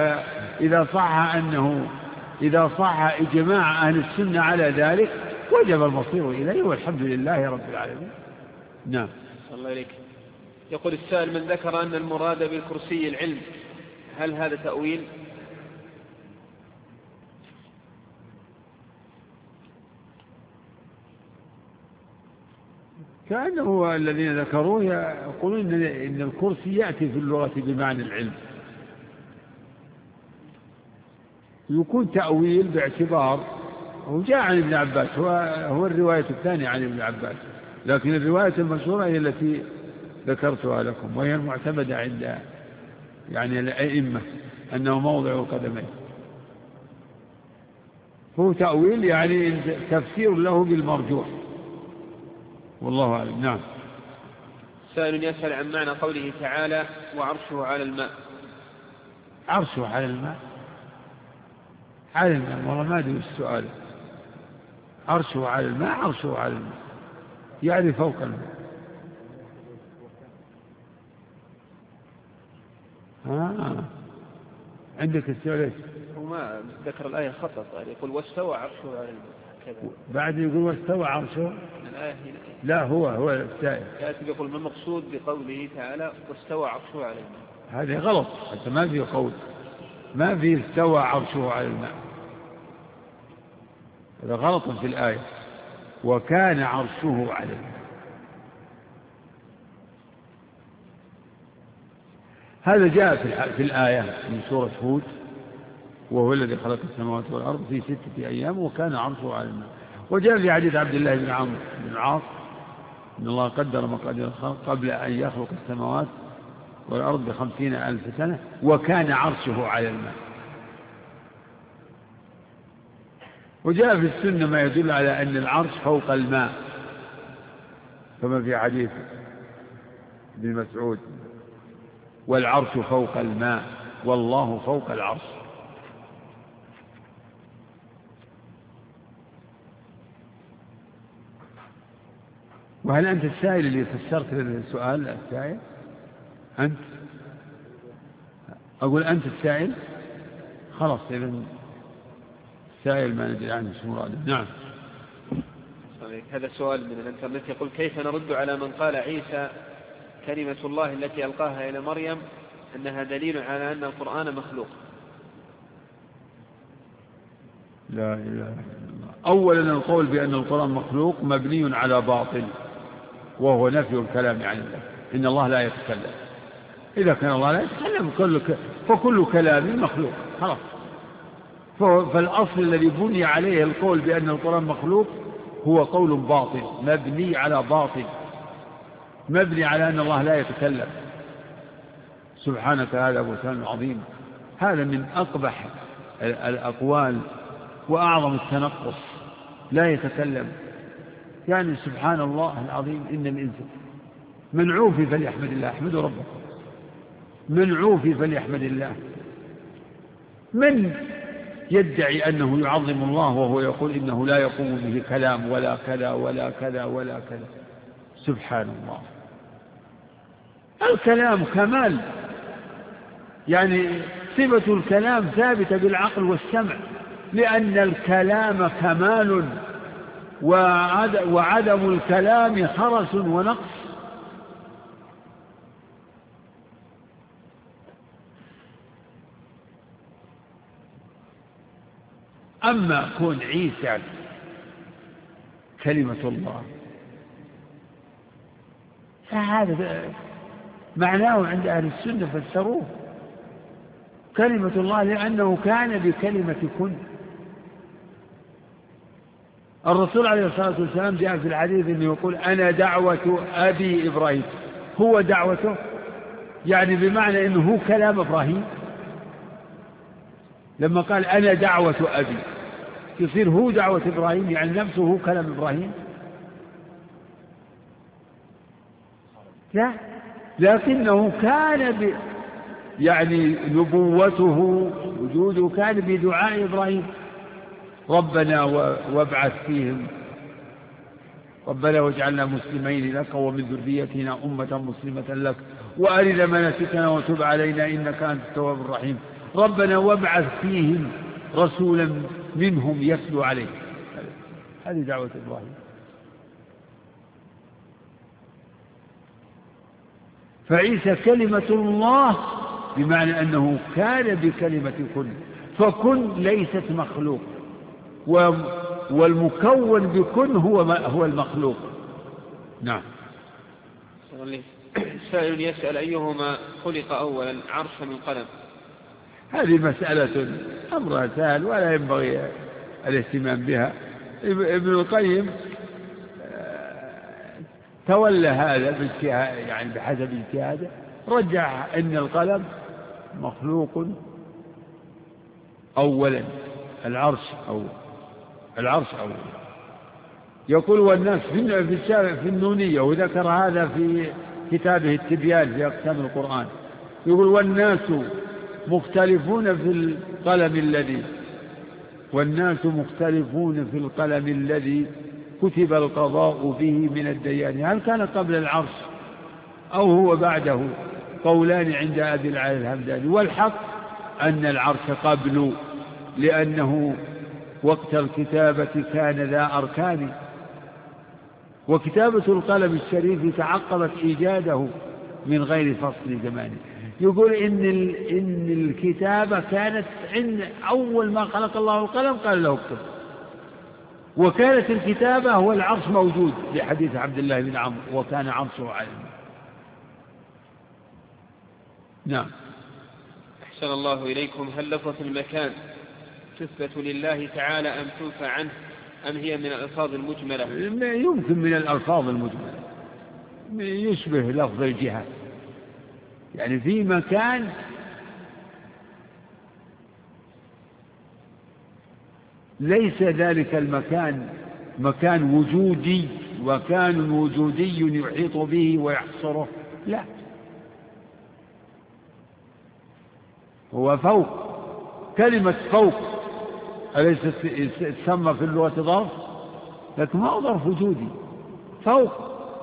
إذا صح إجماع أهل السنة على ذلك وجب المصير إليه، والحمد لله رب العالمين. نعم. الله إليك. يقول السائل: من ذكر أن المراد بالكرسي العلم، هل هذا تأويل؟ كأنه الذين ذكروه يقولون إن الكرسي يأتي في اللغة بمعنى العلم، يكون تأويل باعتبار وجاء عن ابن عباس، هو الرواية الثانية عن ابن عباس، لكن الرواية المشهورة هي التي ذكرتها لكم، وهي المعتمدة عند يعني الأئمة أنه موضع القدمين. هو تأويل يعني تفسير له بالمرجوح، والله أعلم. نعم. سائل يسأل عن معنى قوله تعالى: وعرشه على الماء. عرشه على الماء، على الماء، والله ما أدري السؤال. عرشه على الماء، عرشه على الماء يعني فوق الماء. عندك السؤال. وما ذكر الآية خطأ، يقول واستوى عرشه على الماء كذا، بعد يقول واستوى عرشه. الآية هنا لا، هو السائل يأتي يقول ما المقصود بقوله تعالى واستوى عرشه على الماء؟ هذا غلط، حتى ما في قول، ما في استوى عرشه على الماء، هذا غلط في الآية. وكان عرشه على الماء، هذا جاء في الآية من سورة هود: وهو الذي خلق السماوات والأرض في 6 أيام وكان عرشه على الماء. وجاء في حديث عبد الله بن عمرو بن العاص: إن الله قدر مقادير الخلق قبل أن يخلق السماوات والأرض ب50,000 سنة وكان عرشه على الماء. وجاء في السنة ما يدل على أن العرش فوق الماء، كما في حديث ابن مسعود: والعرش فوق الماء والله فوق العرش. وهل أنت السائل اللي فسرت السؤال السائل؟ أنت؟ أقول أنت السائل؟ خلاص، إذن السائل ما ندري عنه شو مراده. نعم. هذا سؤال من الانترنت يقول: كيف نرد على من قال عيسى كلمة الله التي ألقاها إلى مريم أنها دليل على أن القرآن مخلوق؟ لا إله إلا الله. أولا القول بأن القرآن مخلوق مبني على باطل، وهو نفي الكلام عن الله. إن الله لا يتكلم، إذا كان الله لا يتكلم فكل كلام مخلوق، خلاص. فالأصل الذي بني عليه القول بأن القرآن مخلوق هو قول باطل مبني على باطل، مبني على أن الله لا يتكلم. سبحانك، هذا بهتان عظيم، هذا من أقبح الأقوال وأعظم التنقص. لا يتكلم يعني سبحان الله العظيم. إن الإنسان من عوفي فليحمد الله، احمدوا ربكم، من عوفي فليحمد الله. من يدعي أنه يعظم الله وهو يقول إنه لا يقوم به كلام ولا كذا ولا كذا ولا كذا؟ سبحان الله. الكلام كمال، يعني صفة الكلام ثابتة بالعقل والسمع، لأن الكلام كمال وعدم الكلام خرس ونقص. أما كون عيسى كلمة الله فهذا معناه عند أهل السنة فسروه كلمة الله لأنه كان بكلمة كن. الرسول عليه الصلاة والسلام جاء في الحديث أنه يقول: أنا دعوة أبي إبراهيم. هو دعوته يعني بمعنى أنه هو كلام إبراهيم. لما قال أنا دعوة أبي يصير هو دعوة إبراهيم، يعني نفسه هو كلام إبراهيم؟ لا، لكنه كان يعني نبوته وجوده كان بدعاء إبراهيم: ربنا وابعث فيهم، ربنا واجعلنا مسلمين لك ومن ذريتنا أمة مسلمة لك وأرنا مناسكنا وتب علينا إنك أنت التواب الرحيم ربنا وابعث فيهم رسولا منهم يتلو عليهم. هذه دعوة إبراهيم. فعيسى كلمة الله بمعنى أنه كان بكلمة كن، فكن ليست مخلوق، والمكون بكن هو المخلوق. نعم. سائل يسأل أيهما خلق أولا، عرش من قلم؟ هذه مسألة أمرها سهل ولا ينبغي الاهتمام بها. ابن القيم تولى هذا يعني بحسب اجتهاده، رجع أن القلم مخلوق أولا، العرش أولا. يقول والناس في النونية، وذكر هذا في كتابه التبيان في أقسام القرآن، يقول والناس مختلفون في القلم الذي كتب القضاء به من الديان، هل كان قبل العرش أو هو بعده؟ قولان عند أبي العالي الهمداني، والحق أن العرش قبل، لأنه وقت الكتابة كان ذا أركان، وكتابة القلم الشريف تعقبت إيجاده من غير فصل زمانه. يقول إن الكتابة كانت عند أول ما خلق الله القلم قال له اكتب، وكانت الكتابة هو العرش موجود لحديث عبد الله بن عمرو وكان عرشه على الماء. نعم. أحسن الله إليكم. هل لفظة المكان تثبت لله تعالى أم تنفى عنه، أم هي من الألفاظ المجملة؟ يمكن من الألفاظ المجملة، يشبه لفظ الجهة، يعني في مكان ليس ذلك المكان مكان وجودي وكان وجودي يحيط به ويحصره، لا، هو فوق. كلمة فوق أليست تسمى في اللغة ظرف؟ لكن ما هو ظرف وجودي، فوق.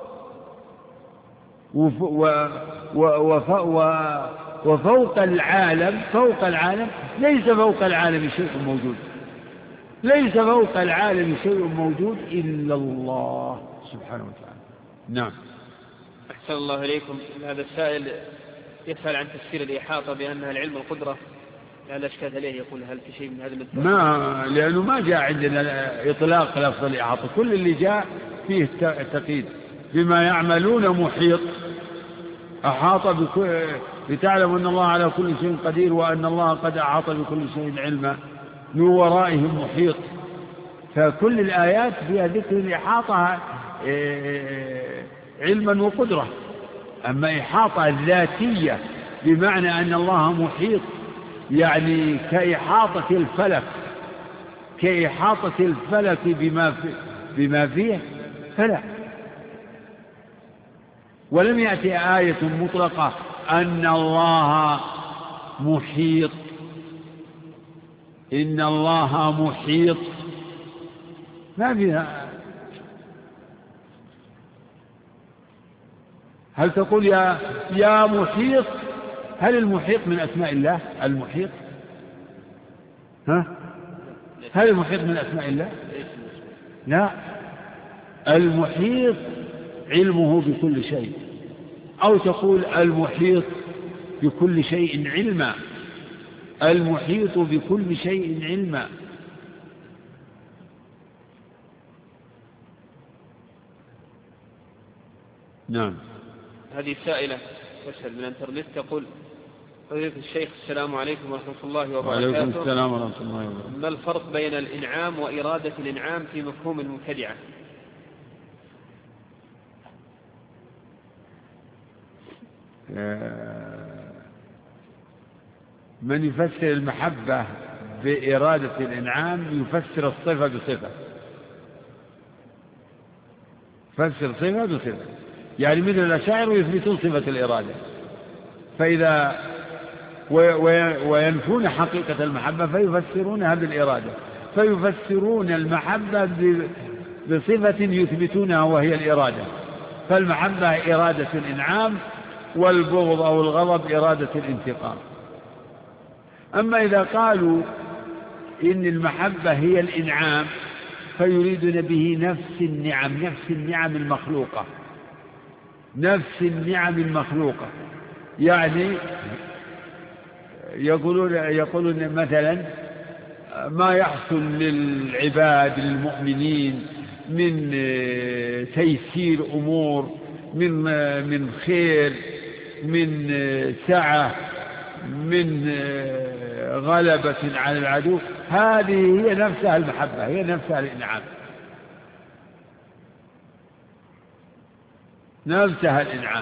وفوق العالم، فوق العالم ليس فوق العالم شيء موجود، ليس فوق العالم شيء موجود إلا الله سبحانه وتعالى. نعم. أحسن الله إليكم. هذا السائل يسأل عن تفسير الإحاطة بأنها العلم القدرة، هل أشكال عليه؟ يقول هل في شيء من هذا المدة؟ لأنه ما جاء عندنا إطلاق لفظ الإحاطة، كل اللي جاء فيه تقييد. بما يعملون محيط، أحاط لتعلم أن الله على كل شيء قدير وأن الله قد أحاط بكل شيء علما، من ورائهم محيط. فكل الآيات فيها ذكر الإحاطة علما وقدرة. أما إحاطة الذاتية بمعنى أن الله محيط، يعني كإحاطة الفلك بما فيه، فلا. ولم يأتي آية مطلقة أن الله محيط، إن الله محيط، ما فيها. هل تقول يا محيط؟ هل المحيط من أسماء الله؟ المحيط، هل المحيط من أسماء الله؟ لا، المحيط علمه بكل شيء، أو تقول المحيط بكل شيء علما، المحيط بكل شيء علما. نعم. هذه سائلة تسأل من الانترنت تقول: فضيلة الشيخ السلام عليكم ورحمة الله وبركاته. وعليكم السلام ورحمة الله وبركاته. ما الفرق بين الإنعام وإرادة الإنعام في مفهوم المبتدعة؟ من يفسر المحبة بإرادة الإنعام يفسر الصفة بصفة، فسر صفة بصفة، يعني مثل الأشاعرة يثبتون صفة الإرادة وينفون حقيقة المحبة فيفسرونها بالإرادة، فيفسرون المحبة بصفة يثبتونها وهي الإرادة. فالمحبة إرادة الإنعام والبغض أو الغضب إرادة الانتقام. أما إذا قالوا إن المحبة هي الإنعام فيريدون به نفس النعم المخلوقة، نفس النعم المخلوقة. يعني يقولون مثلا ما يحصل للعباد للمؤمنين من تيسير أمور، من خير، من سعة، من غلبة على العدو، هذه هي نفسها المحبة، هي نفسها الإنعام، نفسها الإنعام.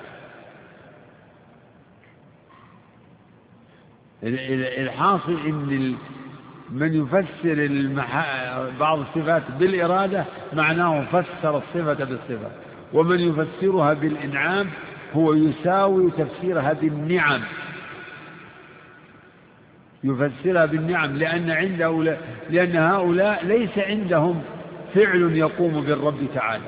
الحاصل إن من يفسر بعض الصفات بالإرادة معناه فسر الصفة بالصفة، ومن يفسرها بالإنعام هو يساوي تفسيرها بالنعم، يفسرها بالنعم، لأن هؤلاء ليس عندهم فعل يقوم بالرب تعالى.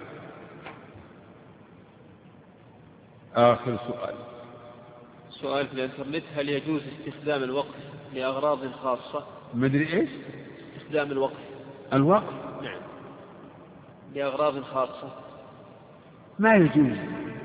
آخر سؤال في الإنترنت: هل يجوز استخدام الوقف لأغراض خاصة؟ مدري إيش استخدام الوقف. نعم، لأغراض خاصة. ما يجوز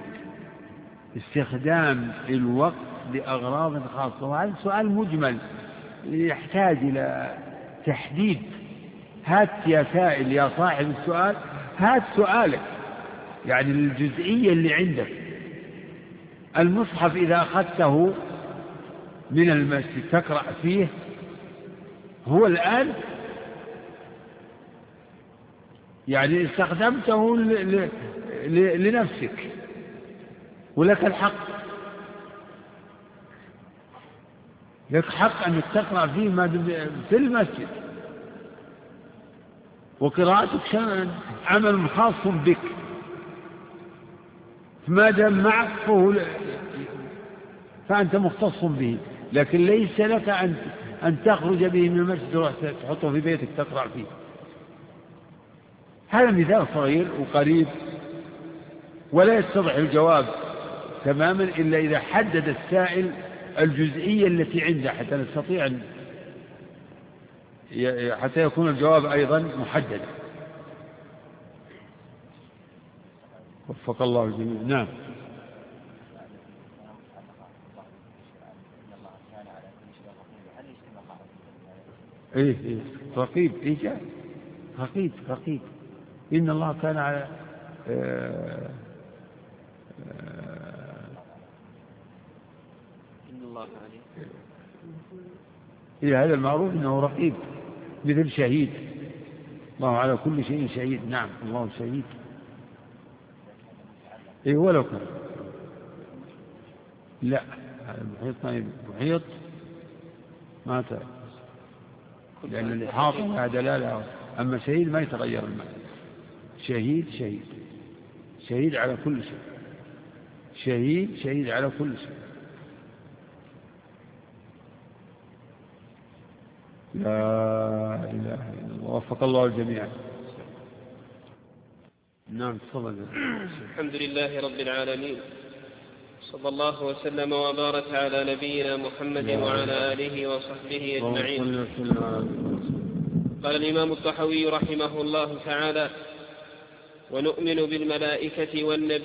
استخدام الوقف لأغراض خاصة، وهذا سؤال مجمل يحتاج إلى تحديد. هات يا سائل، يا صاحب السؤال، هات سؤالك، يعني الجزئية اللي عندك. المصحف إذا أخذته من المسجد تقرأ فيه هو الآن، يعني استخدمته لنفسك ولك الحق، لك حق أن تقرأ فيه في المسجد، وقراءتك عمل خاص بك، ما دام معك فأنت مختص به، لكن ليس لك أن تخرج به من المسجد وتحطه في بيتك تقرأ فيه. هذا مثال صغير وقريب، ولا يتضح الجواب تماما إلا إذا حدد السائل الجزئية التي عنده حتى نستطيع حتى يكون الجواب أيضا محدد. وفق الله الجميع. نعم. إيه رقيب، جاء رقيب. إن الله كان على إن الله عليه. إيه هذا المعروف إنه رقيب، مثل شهيد، الله على كل شيء شهيد. نعم، الله شهيد. إيه ولو كان لا، المحيط ما ترى، لأن الإحاطة دلالة. أما شهيد ما يتغير المعنى. شهيد على كل شيء، شهيد على كل شيء. لا إله إلا الله. وفق الله الجميع. نعم تفضل. الحمد لله رب العالمين، صلى الله وسلم وبارك على نبينا محمد وعلى آله وصحبه أجمعين. قال الإمام الطحاوي رحمه الله تعالى: ونؤمن بالملائكة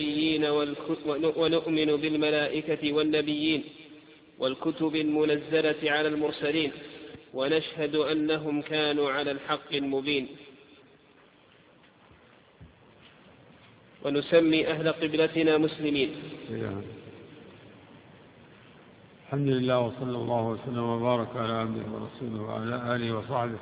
والنبيين والكتب المنزلة على المرسلين، ونشهد أنهم كانوا على الحق المبين، ونسمي أهل قبلتنا مسلمين. الحمد لله، وصلى الله وسلم وبارك على عبده ورسوله وعلى آله وصحبه.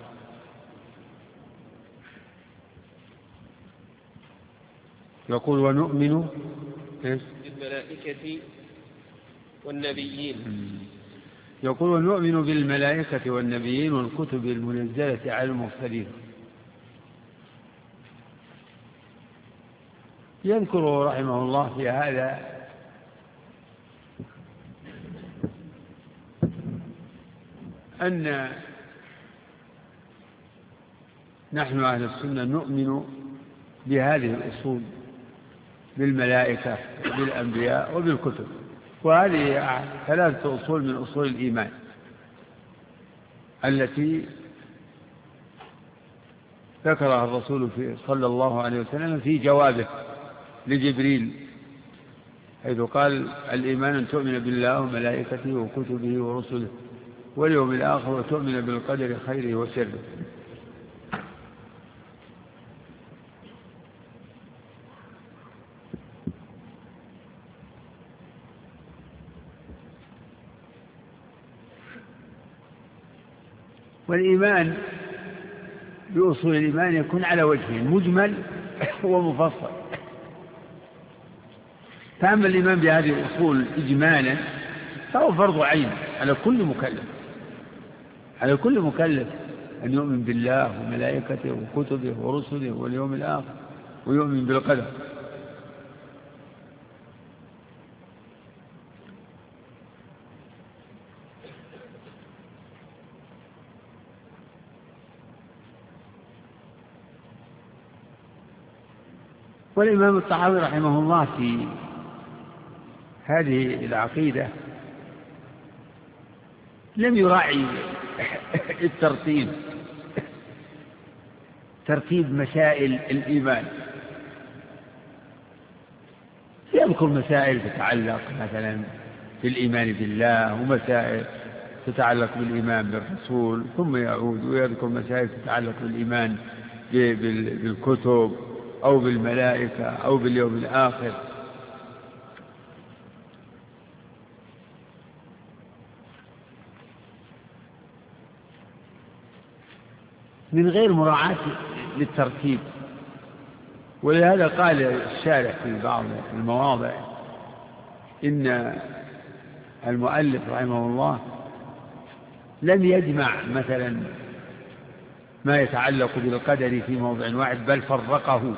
يقول ونؤمن بالملائكة والنبيين. يقول ونؤمن بالملائكة والنبيين والكتب المنزلة على المرسلين. يذكر رحمه الله في هذا أن نحن أهل السنة نؤمن بهذه الأصول بالملائكة وبالأنبياء وبالكتب. وهذه 3 أصول من أصول الإيمان التي ذكرها الرسول صلى الله عليه وسلم في جوابه لجبريل، حيث قال: الإيمان أن تؤمن بالله وملائكته وكتبه ورسله واليوم الآخر وتؤمن بالقدر خيره وشره. والإيمان بأصول الإيمان يكون على وجهين: مجمل ومفصل. فأما الإيمان بهذه الأصول إجمالا فهو فرض عين على كل مكلف، على كل مكلف أن يؤمن بالله وملائكته وكتبه ورسله واليوم الآخر ويؤمن بالقدر. والإمام الطحاوي رحمه الله في هذه العقيدة لم يراعي ترتيب مسائل الإيمان. يذكر مسائل تتعلق مثلا بالإيمان بالله، ومسائل تتعلق بالإيمان بالرسول، ثم يعود ويذكر مسائل تتعلق بالإيمان بالكتب أو بالملائكة أو باليوم الآخر. من غير مراعاة للترتيب. ولهذا قال الشارح في بعض المواضع إن المؤلف رحمه الله لم يجمع مثلا ما يتعلق بالقدر في موضع واحد، بل فرقه.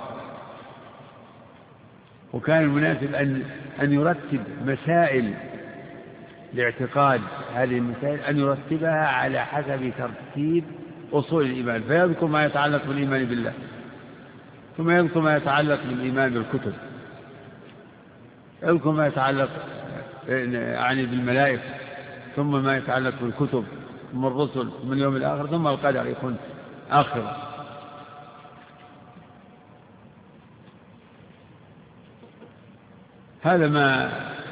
وكان المناسب أن يرتب مسائل لاعتقاد هذه المسائل، أن يرتبها على حسب ترتيب أصول الإيمان، فيذكر ما يتعلق بالإيمان بالله، ثم يذكر ما يتعلق بالإيمان بالكتب، يذكر ما يتعلق يعني بالملائكة، ثم ما يتعلق بالكتب، ثم الرسل، ثم اليوم الآخر، ثم القدر يكون آخر. هذا ما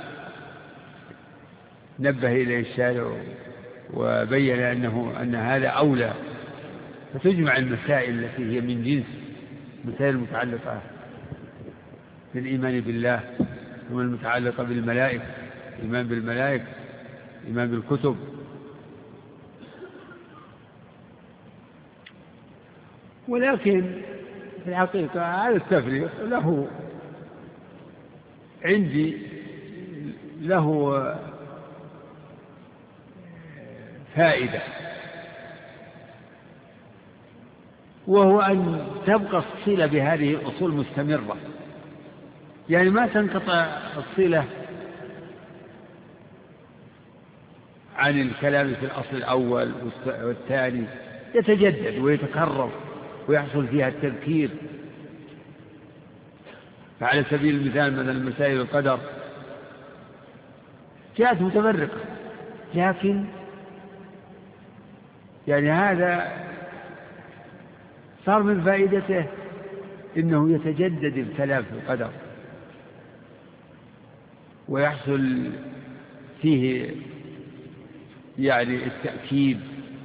نبه إليه الشارع وبين أن هذا أولى، فتجمع المسائل التي هي من جنس مسائل المتعلقة بالإيمان بالله، ثم المتعلقة بالملائكة، الإيمان بالملائكة، الإيمان بالكتب. ولكن في الحقيقة هذا التفريق له فائدة، وهو أن تبقى الصلة بهذه الأصول مستمرة، يعني ما تنقطع الصلة عن الكلام في الأصل الأول والثاني، يتجدد ويتكرر ويحصل فيها التذكير. فعلى سبيل المثال مثلا مسائل القدر جاءت متفرقة، لكن يعني هذا صار من فائدته إنه يتجدد الكلام في القدر ويحصل فيه يعني التأكيد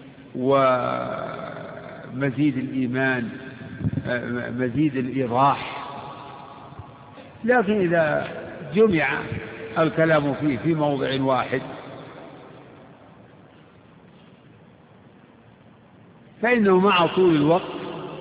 ومزيد الإيمان، مزيد الإيضاح. لكن إذا جمع الكلام فيه في موضع واحد فإنه مع طول الوقت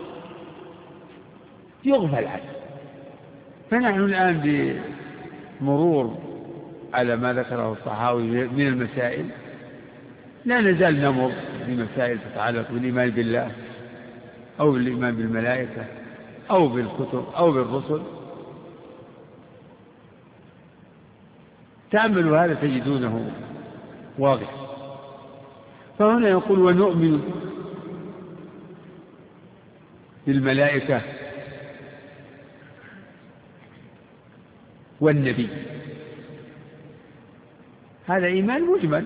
يغفل عنه. فنحن الآن بمرور على ما ذكره الطحاوي من المسائل لا نزال نمر بمسائل تتعلق بالإيمان بالله أو بالإيمان بالملائكة أو بالكتب أو بالرسل. تأملوا هذا تجدونه واضح. فهنا يقول: ونؤمن بالملائكة والنبي. هذا إيمان مجمل.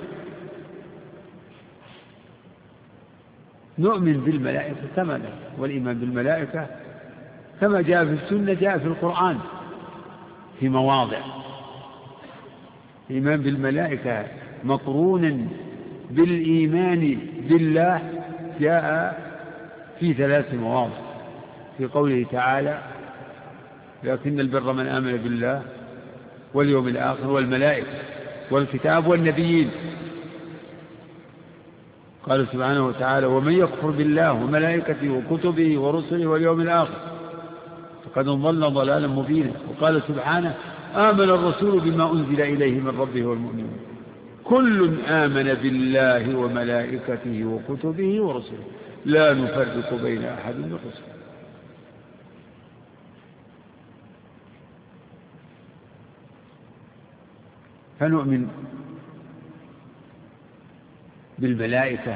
نؤمن بالملائكة كما لا، والإيمان بالملائكة كما جاء في السنة جاء في القرآن في مواضع. الإيمان بالملائكة مقرون بالإيمان بالله جاء في 3 مواضع. في قوله تعالى: لكن البر من آمن بالله واليوم الآخر والملائكة والكتاب والنبيين. قال سبحانه وتعالى: ومن يكفر بالله وملائكته وكتبه ورسله واليوم الآخر فقد ضل ضلالا مبينا. وقال سبحانه: آمن الرسول بما أنزل إليه من ربه والمؤمنون كل آمن بالله وملائكته وكتبه ورسله لا نفرق بين أحد من رسله. فنؤمن بالملائكة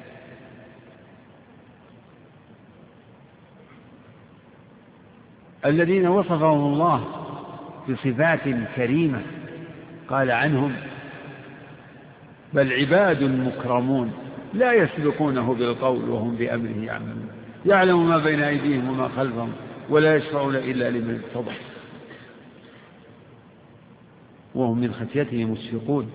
الذين وصفهم الله بصفات كريمة قال عنهم: بل عباد مكرمون لا يسبقونه بالقول وهم بأمره يعملون يعلم ما بين أيديهم وما خلفهم ولا يشفعون إلا لمن ارتضى وهم من خشيته مشفقون.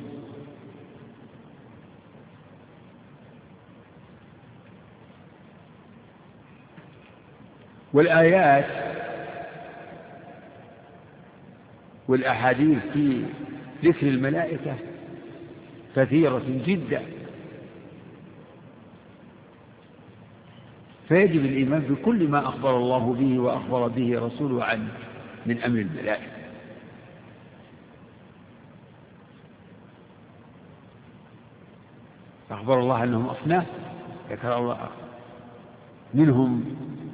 والآيات والأحاديث في ذكر الملائكة كثيرة جدا، فيجب الإيمان بكل ما أخبر الله به وأخبر به رسوله عنه من أمر الملائكة. أخبر الله أنهم أصناف، ذكر الله منهم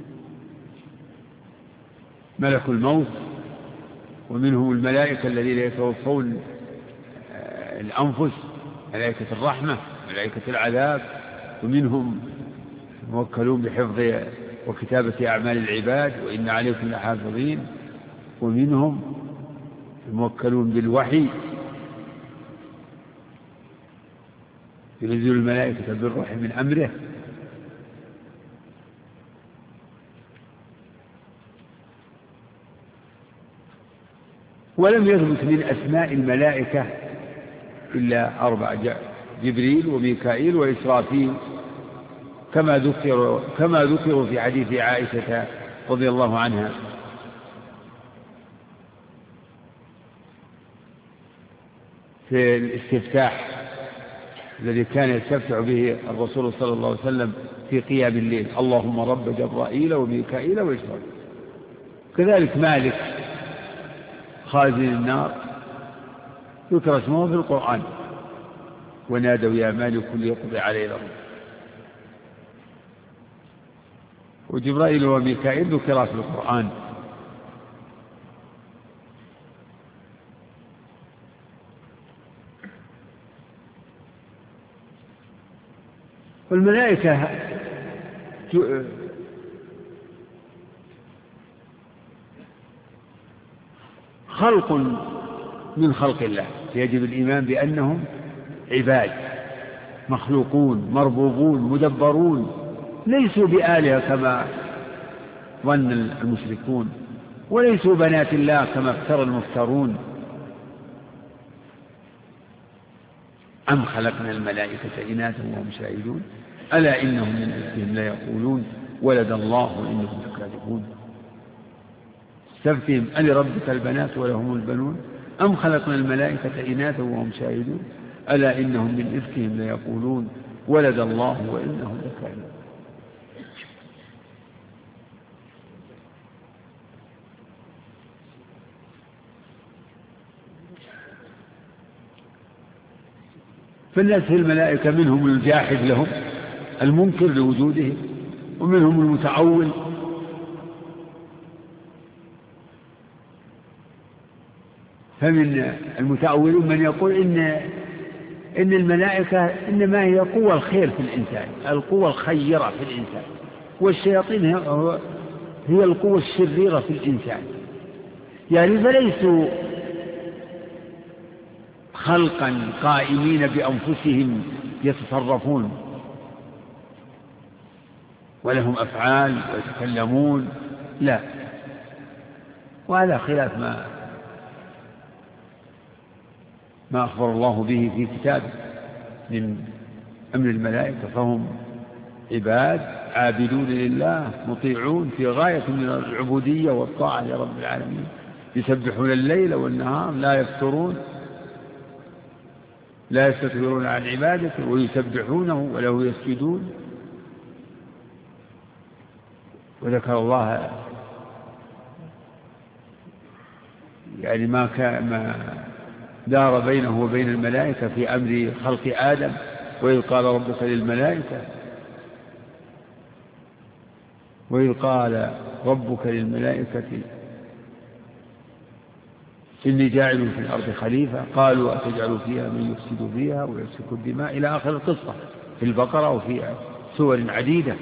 ملك الموت، ومنهم الملائكة الذين يتوفون الأنفس، ملائكة الرحمة، ملائكة العذاب، ومنهم موكلون بحفظ وكتابة أعمال العباد وإن عليكم لحافظين، ومنهم موكلون بالوحي ينزل الملائكة بالروح من أمره. ولم يثبت من أسماء الملائكة إلا 4: جبريل وميكائيل وإسرافيل كما ذكروا في حديث عائشة رضي الله عنها. في الاستفتاح الذي كان يستفتح به الرسول صلى الله عليه وسلم في قيام الليل: اللهم رب جبرائيل وميكائيل وإسرافيل. كذلك مالك خازن النار ذكر اسمه في القرآن: ونادوا يا مالك ليقضي علينا ربك. وجبرائيل وميكائيل ذكرا في القرآن. والملائكة خلق من خلق الله، يجب الإيمان بأنهم عباد مخلوقون مربوبون مدبرون، ليسوا بآلهة كما ظن المشركون، وليسوا بنات الله كما افترى المفترون. أم خلقنا الملائكة إناثا وهم شاهدون ألا إنهم من إفكهم ليقولون ولد الله وإنهم لكاذبون. استفتهم ألربك البنات ولهم البنون أم خلقنا الملائكة إناثا وهم شاهدون ألا إنهم من إفكهم ليقولون ولد الله وإنهم لكاذبون. فالناس في الملائكة منهم الجاحد لهم المنكر لوجودهم، ومنهم المتعول، فمن المتأولون من يقول إن الملائكة إنما هي قوة الخير في الإنسان، القوة الخيرة في الإنسان، والشياطين هي القوة الشريرة في الإنسان. يعني فليسوا خلقا قائمين بأنفسهم يتصرفون ولهم أفعال ويتكلمون، لا. وهذا خلاف ما أخبر الله به في كتابه من أمر الملائكة، فهم عباد عابدون لله مطيعون في غاية من العبودية والطاعة لرب العالمين، يسبحون الليل والنهار لا يفترون، لا يستكبرون عن عبادته ويسبحونه وله يسجدون. وذكر الله يعني ما دار بينه وبين الملائكة في أمر خلق آدم، وإذ قال ربك للملائكة إني جاعل في الأرض خليفة، قالوا أتجعل فيها من يفسد فيها ويسفك الدماء، إلى آخر القصة في البقرة وفي سور عديدة.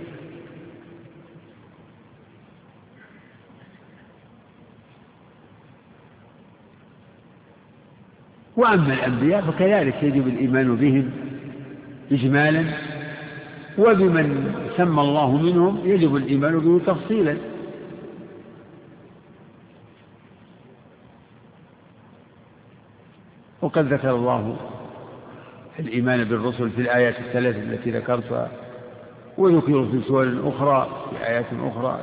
وأما الأنبياء فكذلك يجب الإيمان بهم إجمالا، وبمن سمى الله منهم يجب الإيمان به تفصيلا. وقد ذكر الله الإيمان بالرسل في الآيات الثلاث التي ذكرتها، وذكروا في سور أخرى في آيات أخرى.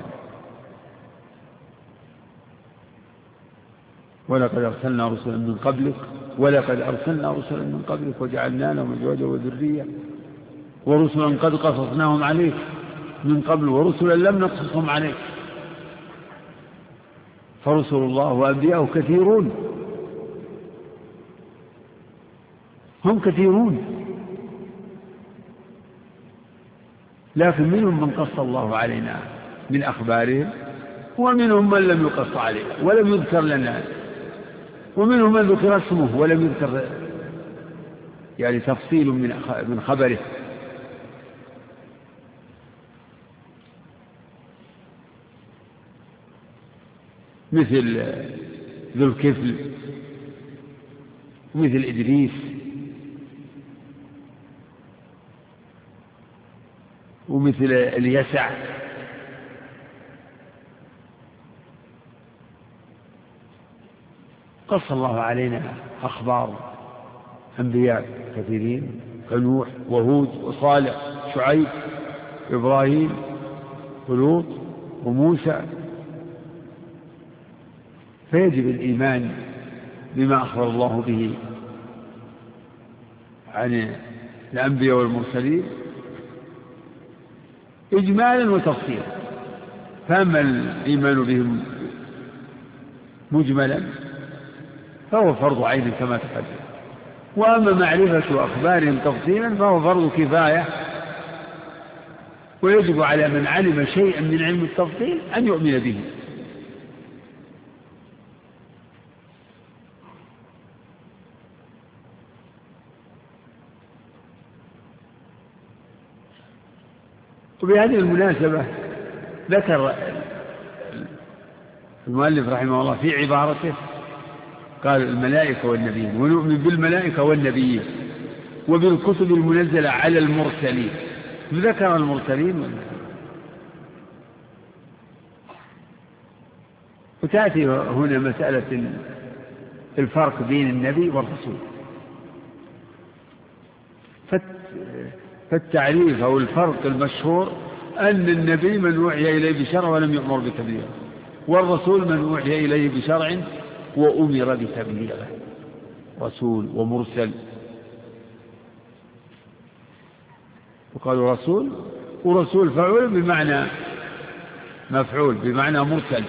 ولقد أرسلنا رسلا من قبلك وجعلنا لهم أزواجا وذرية، ورسلا قد قصصناهم عليك من قبل ورسلا لم نقصصهم عليك. فرسل الله وأنبياءه كثيرون، هم كثيرون، لكن منهم من قص الله علينا من أخبارهم، ومنهم من لم يقص علينا ولم يذكر لنا، ومنهم من ذكر اسمه ولم يذكر يعني تفصيل من خبره. مثل ذو الكفل، مثل إدريس، ومثل اليسع، قص الله علينا أخبار أنبياء كثيرين كنوح وهود وصالح شعيب إبراهيم ولوط وموسى. فيجب الإيمان بما أخبر الله به عن الأنبياء والمرسلين إجمالا وتفصيلا. فأما الإيمان بهم مجملا فهو فرض عين كما تقدم، وأما معرفة أخبارهم تفصيلا فهو فرض كفاية، ويجب على من علم شيئا من علم التفصيل أن يؤمن به. وبهذه المناسبة ذكر المؤلف رحمه الله في عبارته، قال الملائكة والنبيين، ونؤمن بالملائكة والنبيين وبالكتب المنزلة على المرسلين. ذكر المرسلين، وتأتي هنا مسألة الفرق بين النبي والرسول. فالتعريف أو الفرق المشهور أن النبي من أوحي إليه بشرع ولم يؤمر بتبليغه، والرسول من أوحي إليه بشرع وأمر بتبليغه، رسول ومرسل. وقالوا رسول، ورسول فعول بمعنى مفعول بمعنى مرسل.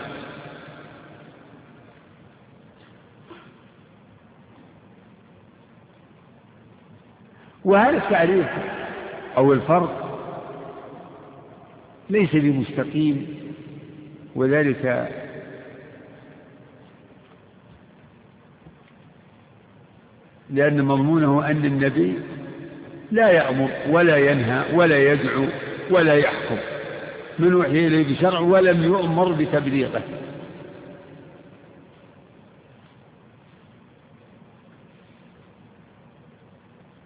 وهذا التعريف أو الفرق ليس بمستقيم، وذلك لأن مضمونه أن النبي لا يأمر ولا ينهى ولا يدعو ولا يحكم، من وحي إليه بشرع ولم يؤمر بتبليغه.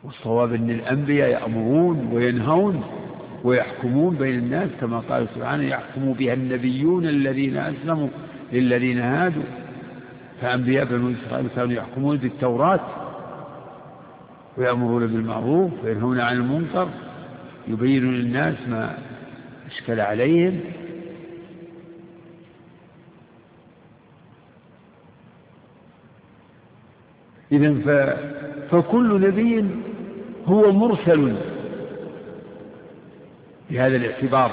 والصواب أن الأنبياء يأمرون وينهون ويحكمون بين الناس كما قال سبحانه يحكم بها النبيون الذين أسلموا للذين هادوا. فأنبياء بنو إسرائيل كانوا يحكمون بالتوراة ويأمرون بالمعروف وينهون عن المنكر، يبينون للناس ما أشكل عليهم. إذن فكل نبي هو مرسل بهذا الاعتبار.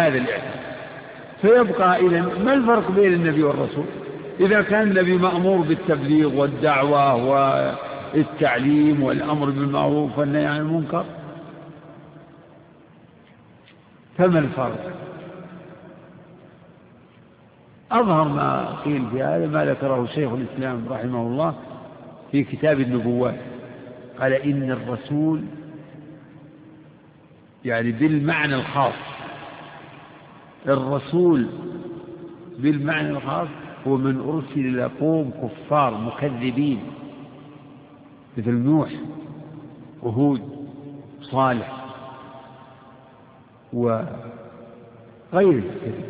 فيبقى إذن ما الفرق بين النبي والرسول؟ إذا كان النبي مأمور بالتبليغ والدعوة والتعليم والأمر بالمعروف والنهي عن المنكر، فما الفرق؟ أظهر ما قيل في هذا ما ذكره شيخ الإسلام رحمه الله في كتاب النبوات. قال إن الرسول يعني بالمعنى الخاص، الرسول بالمعنى الخاص هو من أرسل إلى قوم كفار مكذبين مثل نوح وهود صالح وغيره.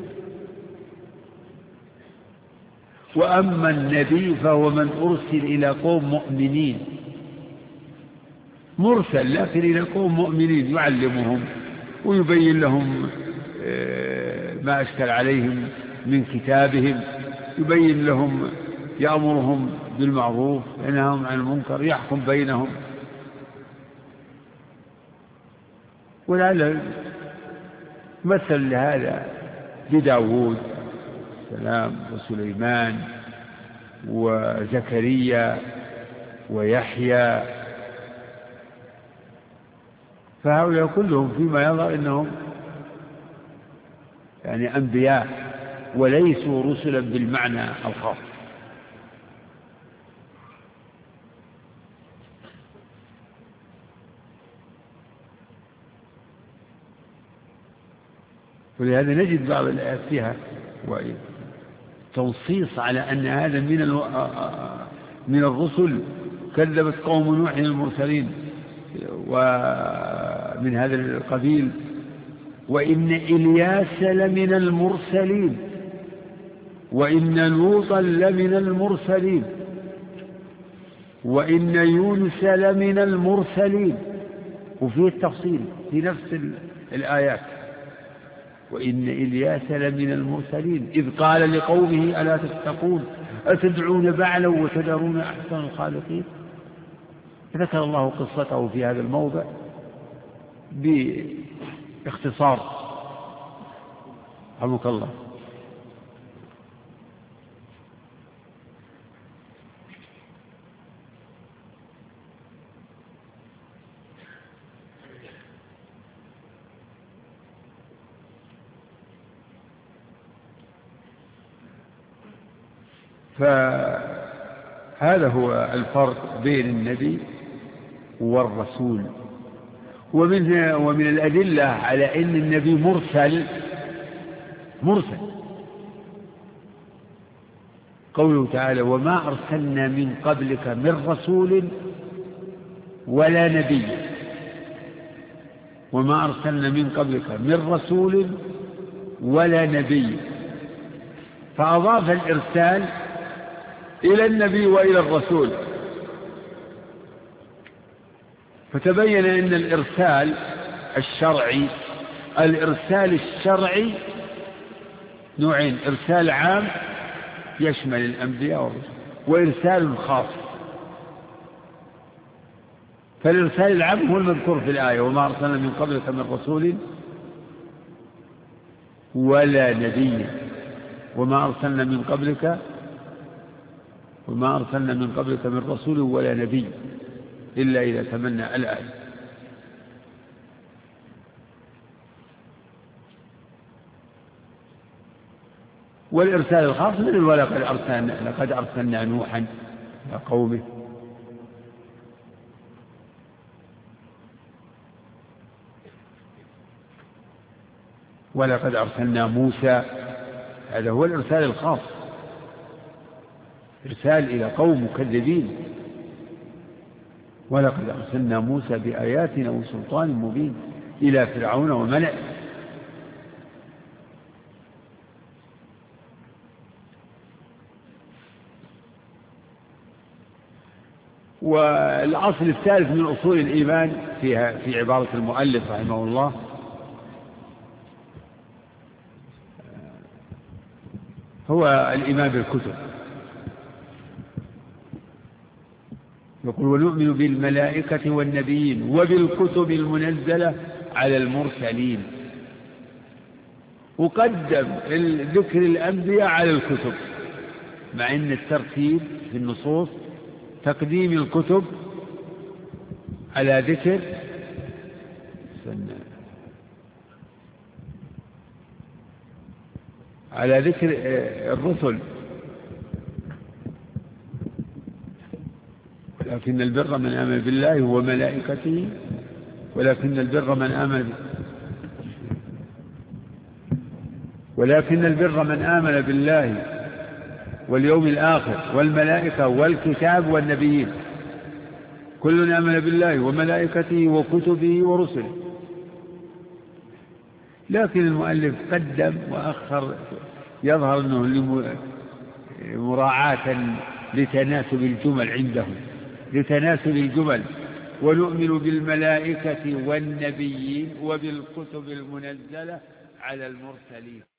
وأما النبي فهو من أرسل إلى قوم مؤمنين، مرسل لكن إلى قوم مؤمنين يعلمهم ويبين لهم ما أشكل عليهم من كتابهم، يبين لهم، يأمرهم بالمعروف ينهاهم عن المنكر، يحكم بينهم. ولعل مثل لهذا بداود السلام وسليمان وزكريا ويحيى، فهؤلاء كلهم فيما يظهر إنهم يعني أنبياء وليسوا رسلا بالمعنى الخاص. ولهذا نجد بعض الآيات فيها تنصيص على أن هذا من الرسل. كذبت قوم نوح المرسلين ومن هذا القبيل، وإن إلياس لمن المرسلين وإن لوطا لمن المرسلين وإن يونس لمن المرسلين. وفيه التفصيل في نفس الآيات، وإن إلياس لمن المرسلين إذ قال لقومه ألا تتقون أتدعون بعلا وتذرون أحسن الخالقين. ذكر الله قصته في هذا الموضع باختصار رحمك الله. فهذا هو الفرق بين النبي والرسول. ومن الأدلة على أن النبي مرسل قوله تعالى وما أرسلنا من قبلك من رسول ولا نبي. وما أرسلنا من قبلك من رسول ولا نبي، فأضاف الإرسال إلى النبي وإلى الرسول، فتبين أن الإرسال الشرعي نوعين: إرسال عام يشمل الأنبياء والرسل، وإرسال خاص. فالإرسال العام هو المذكور في الآية وما أرسلنا من قبلك من رسول ولا نبي. وما أرسلنا من قبلك من رسول ولا نبي إلا إذا تمنى الآية. والإرسال الخاص من لقد أرسلنا نوحا إلى قومه ولقد أرسلنا موسى. هذا هو الإرسال الخاص، إرسال إلى قوم مكذبين. ولقد أرسلنا موسى بآياتنا وسلطان مبين إلى فرعون وملئه. والأصل الثالث من أصول الإيمان في عبارة المؤلف رحمه الله هو الإيمان بالكتب. يقول ونؤمن بالملائكة والنبيين وبالكتب المنزلة على المرسلين. وقدم ذكر الأنبياء على الكتب، مع أن الترتيب في النصوص تقديم الكتب على ذكر الرسل. ولكن البر من آمن بالله وملائكته ولكن البر من آمن بالله واليوم الآخر والملائكة والكتاب والنبيين، كل آمن بالله وملائكته وكتبه ورسله. لكن المؤلف قدم وأخر، يظهر أنه مراعاة لتناسب الجمل عندهم، لتناسب الجمل. ونؤمن بالملائكة والنبيين وبالكتب المنزلة على المرسلين.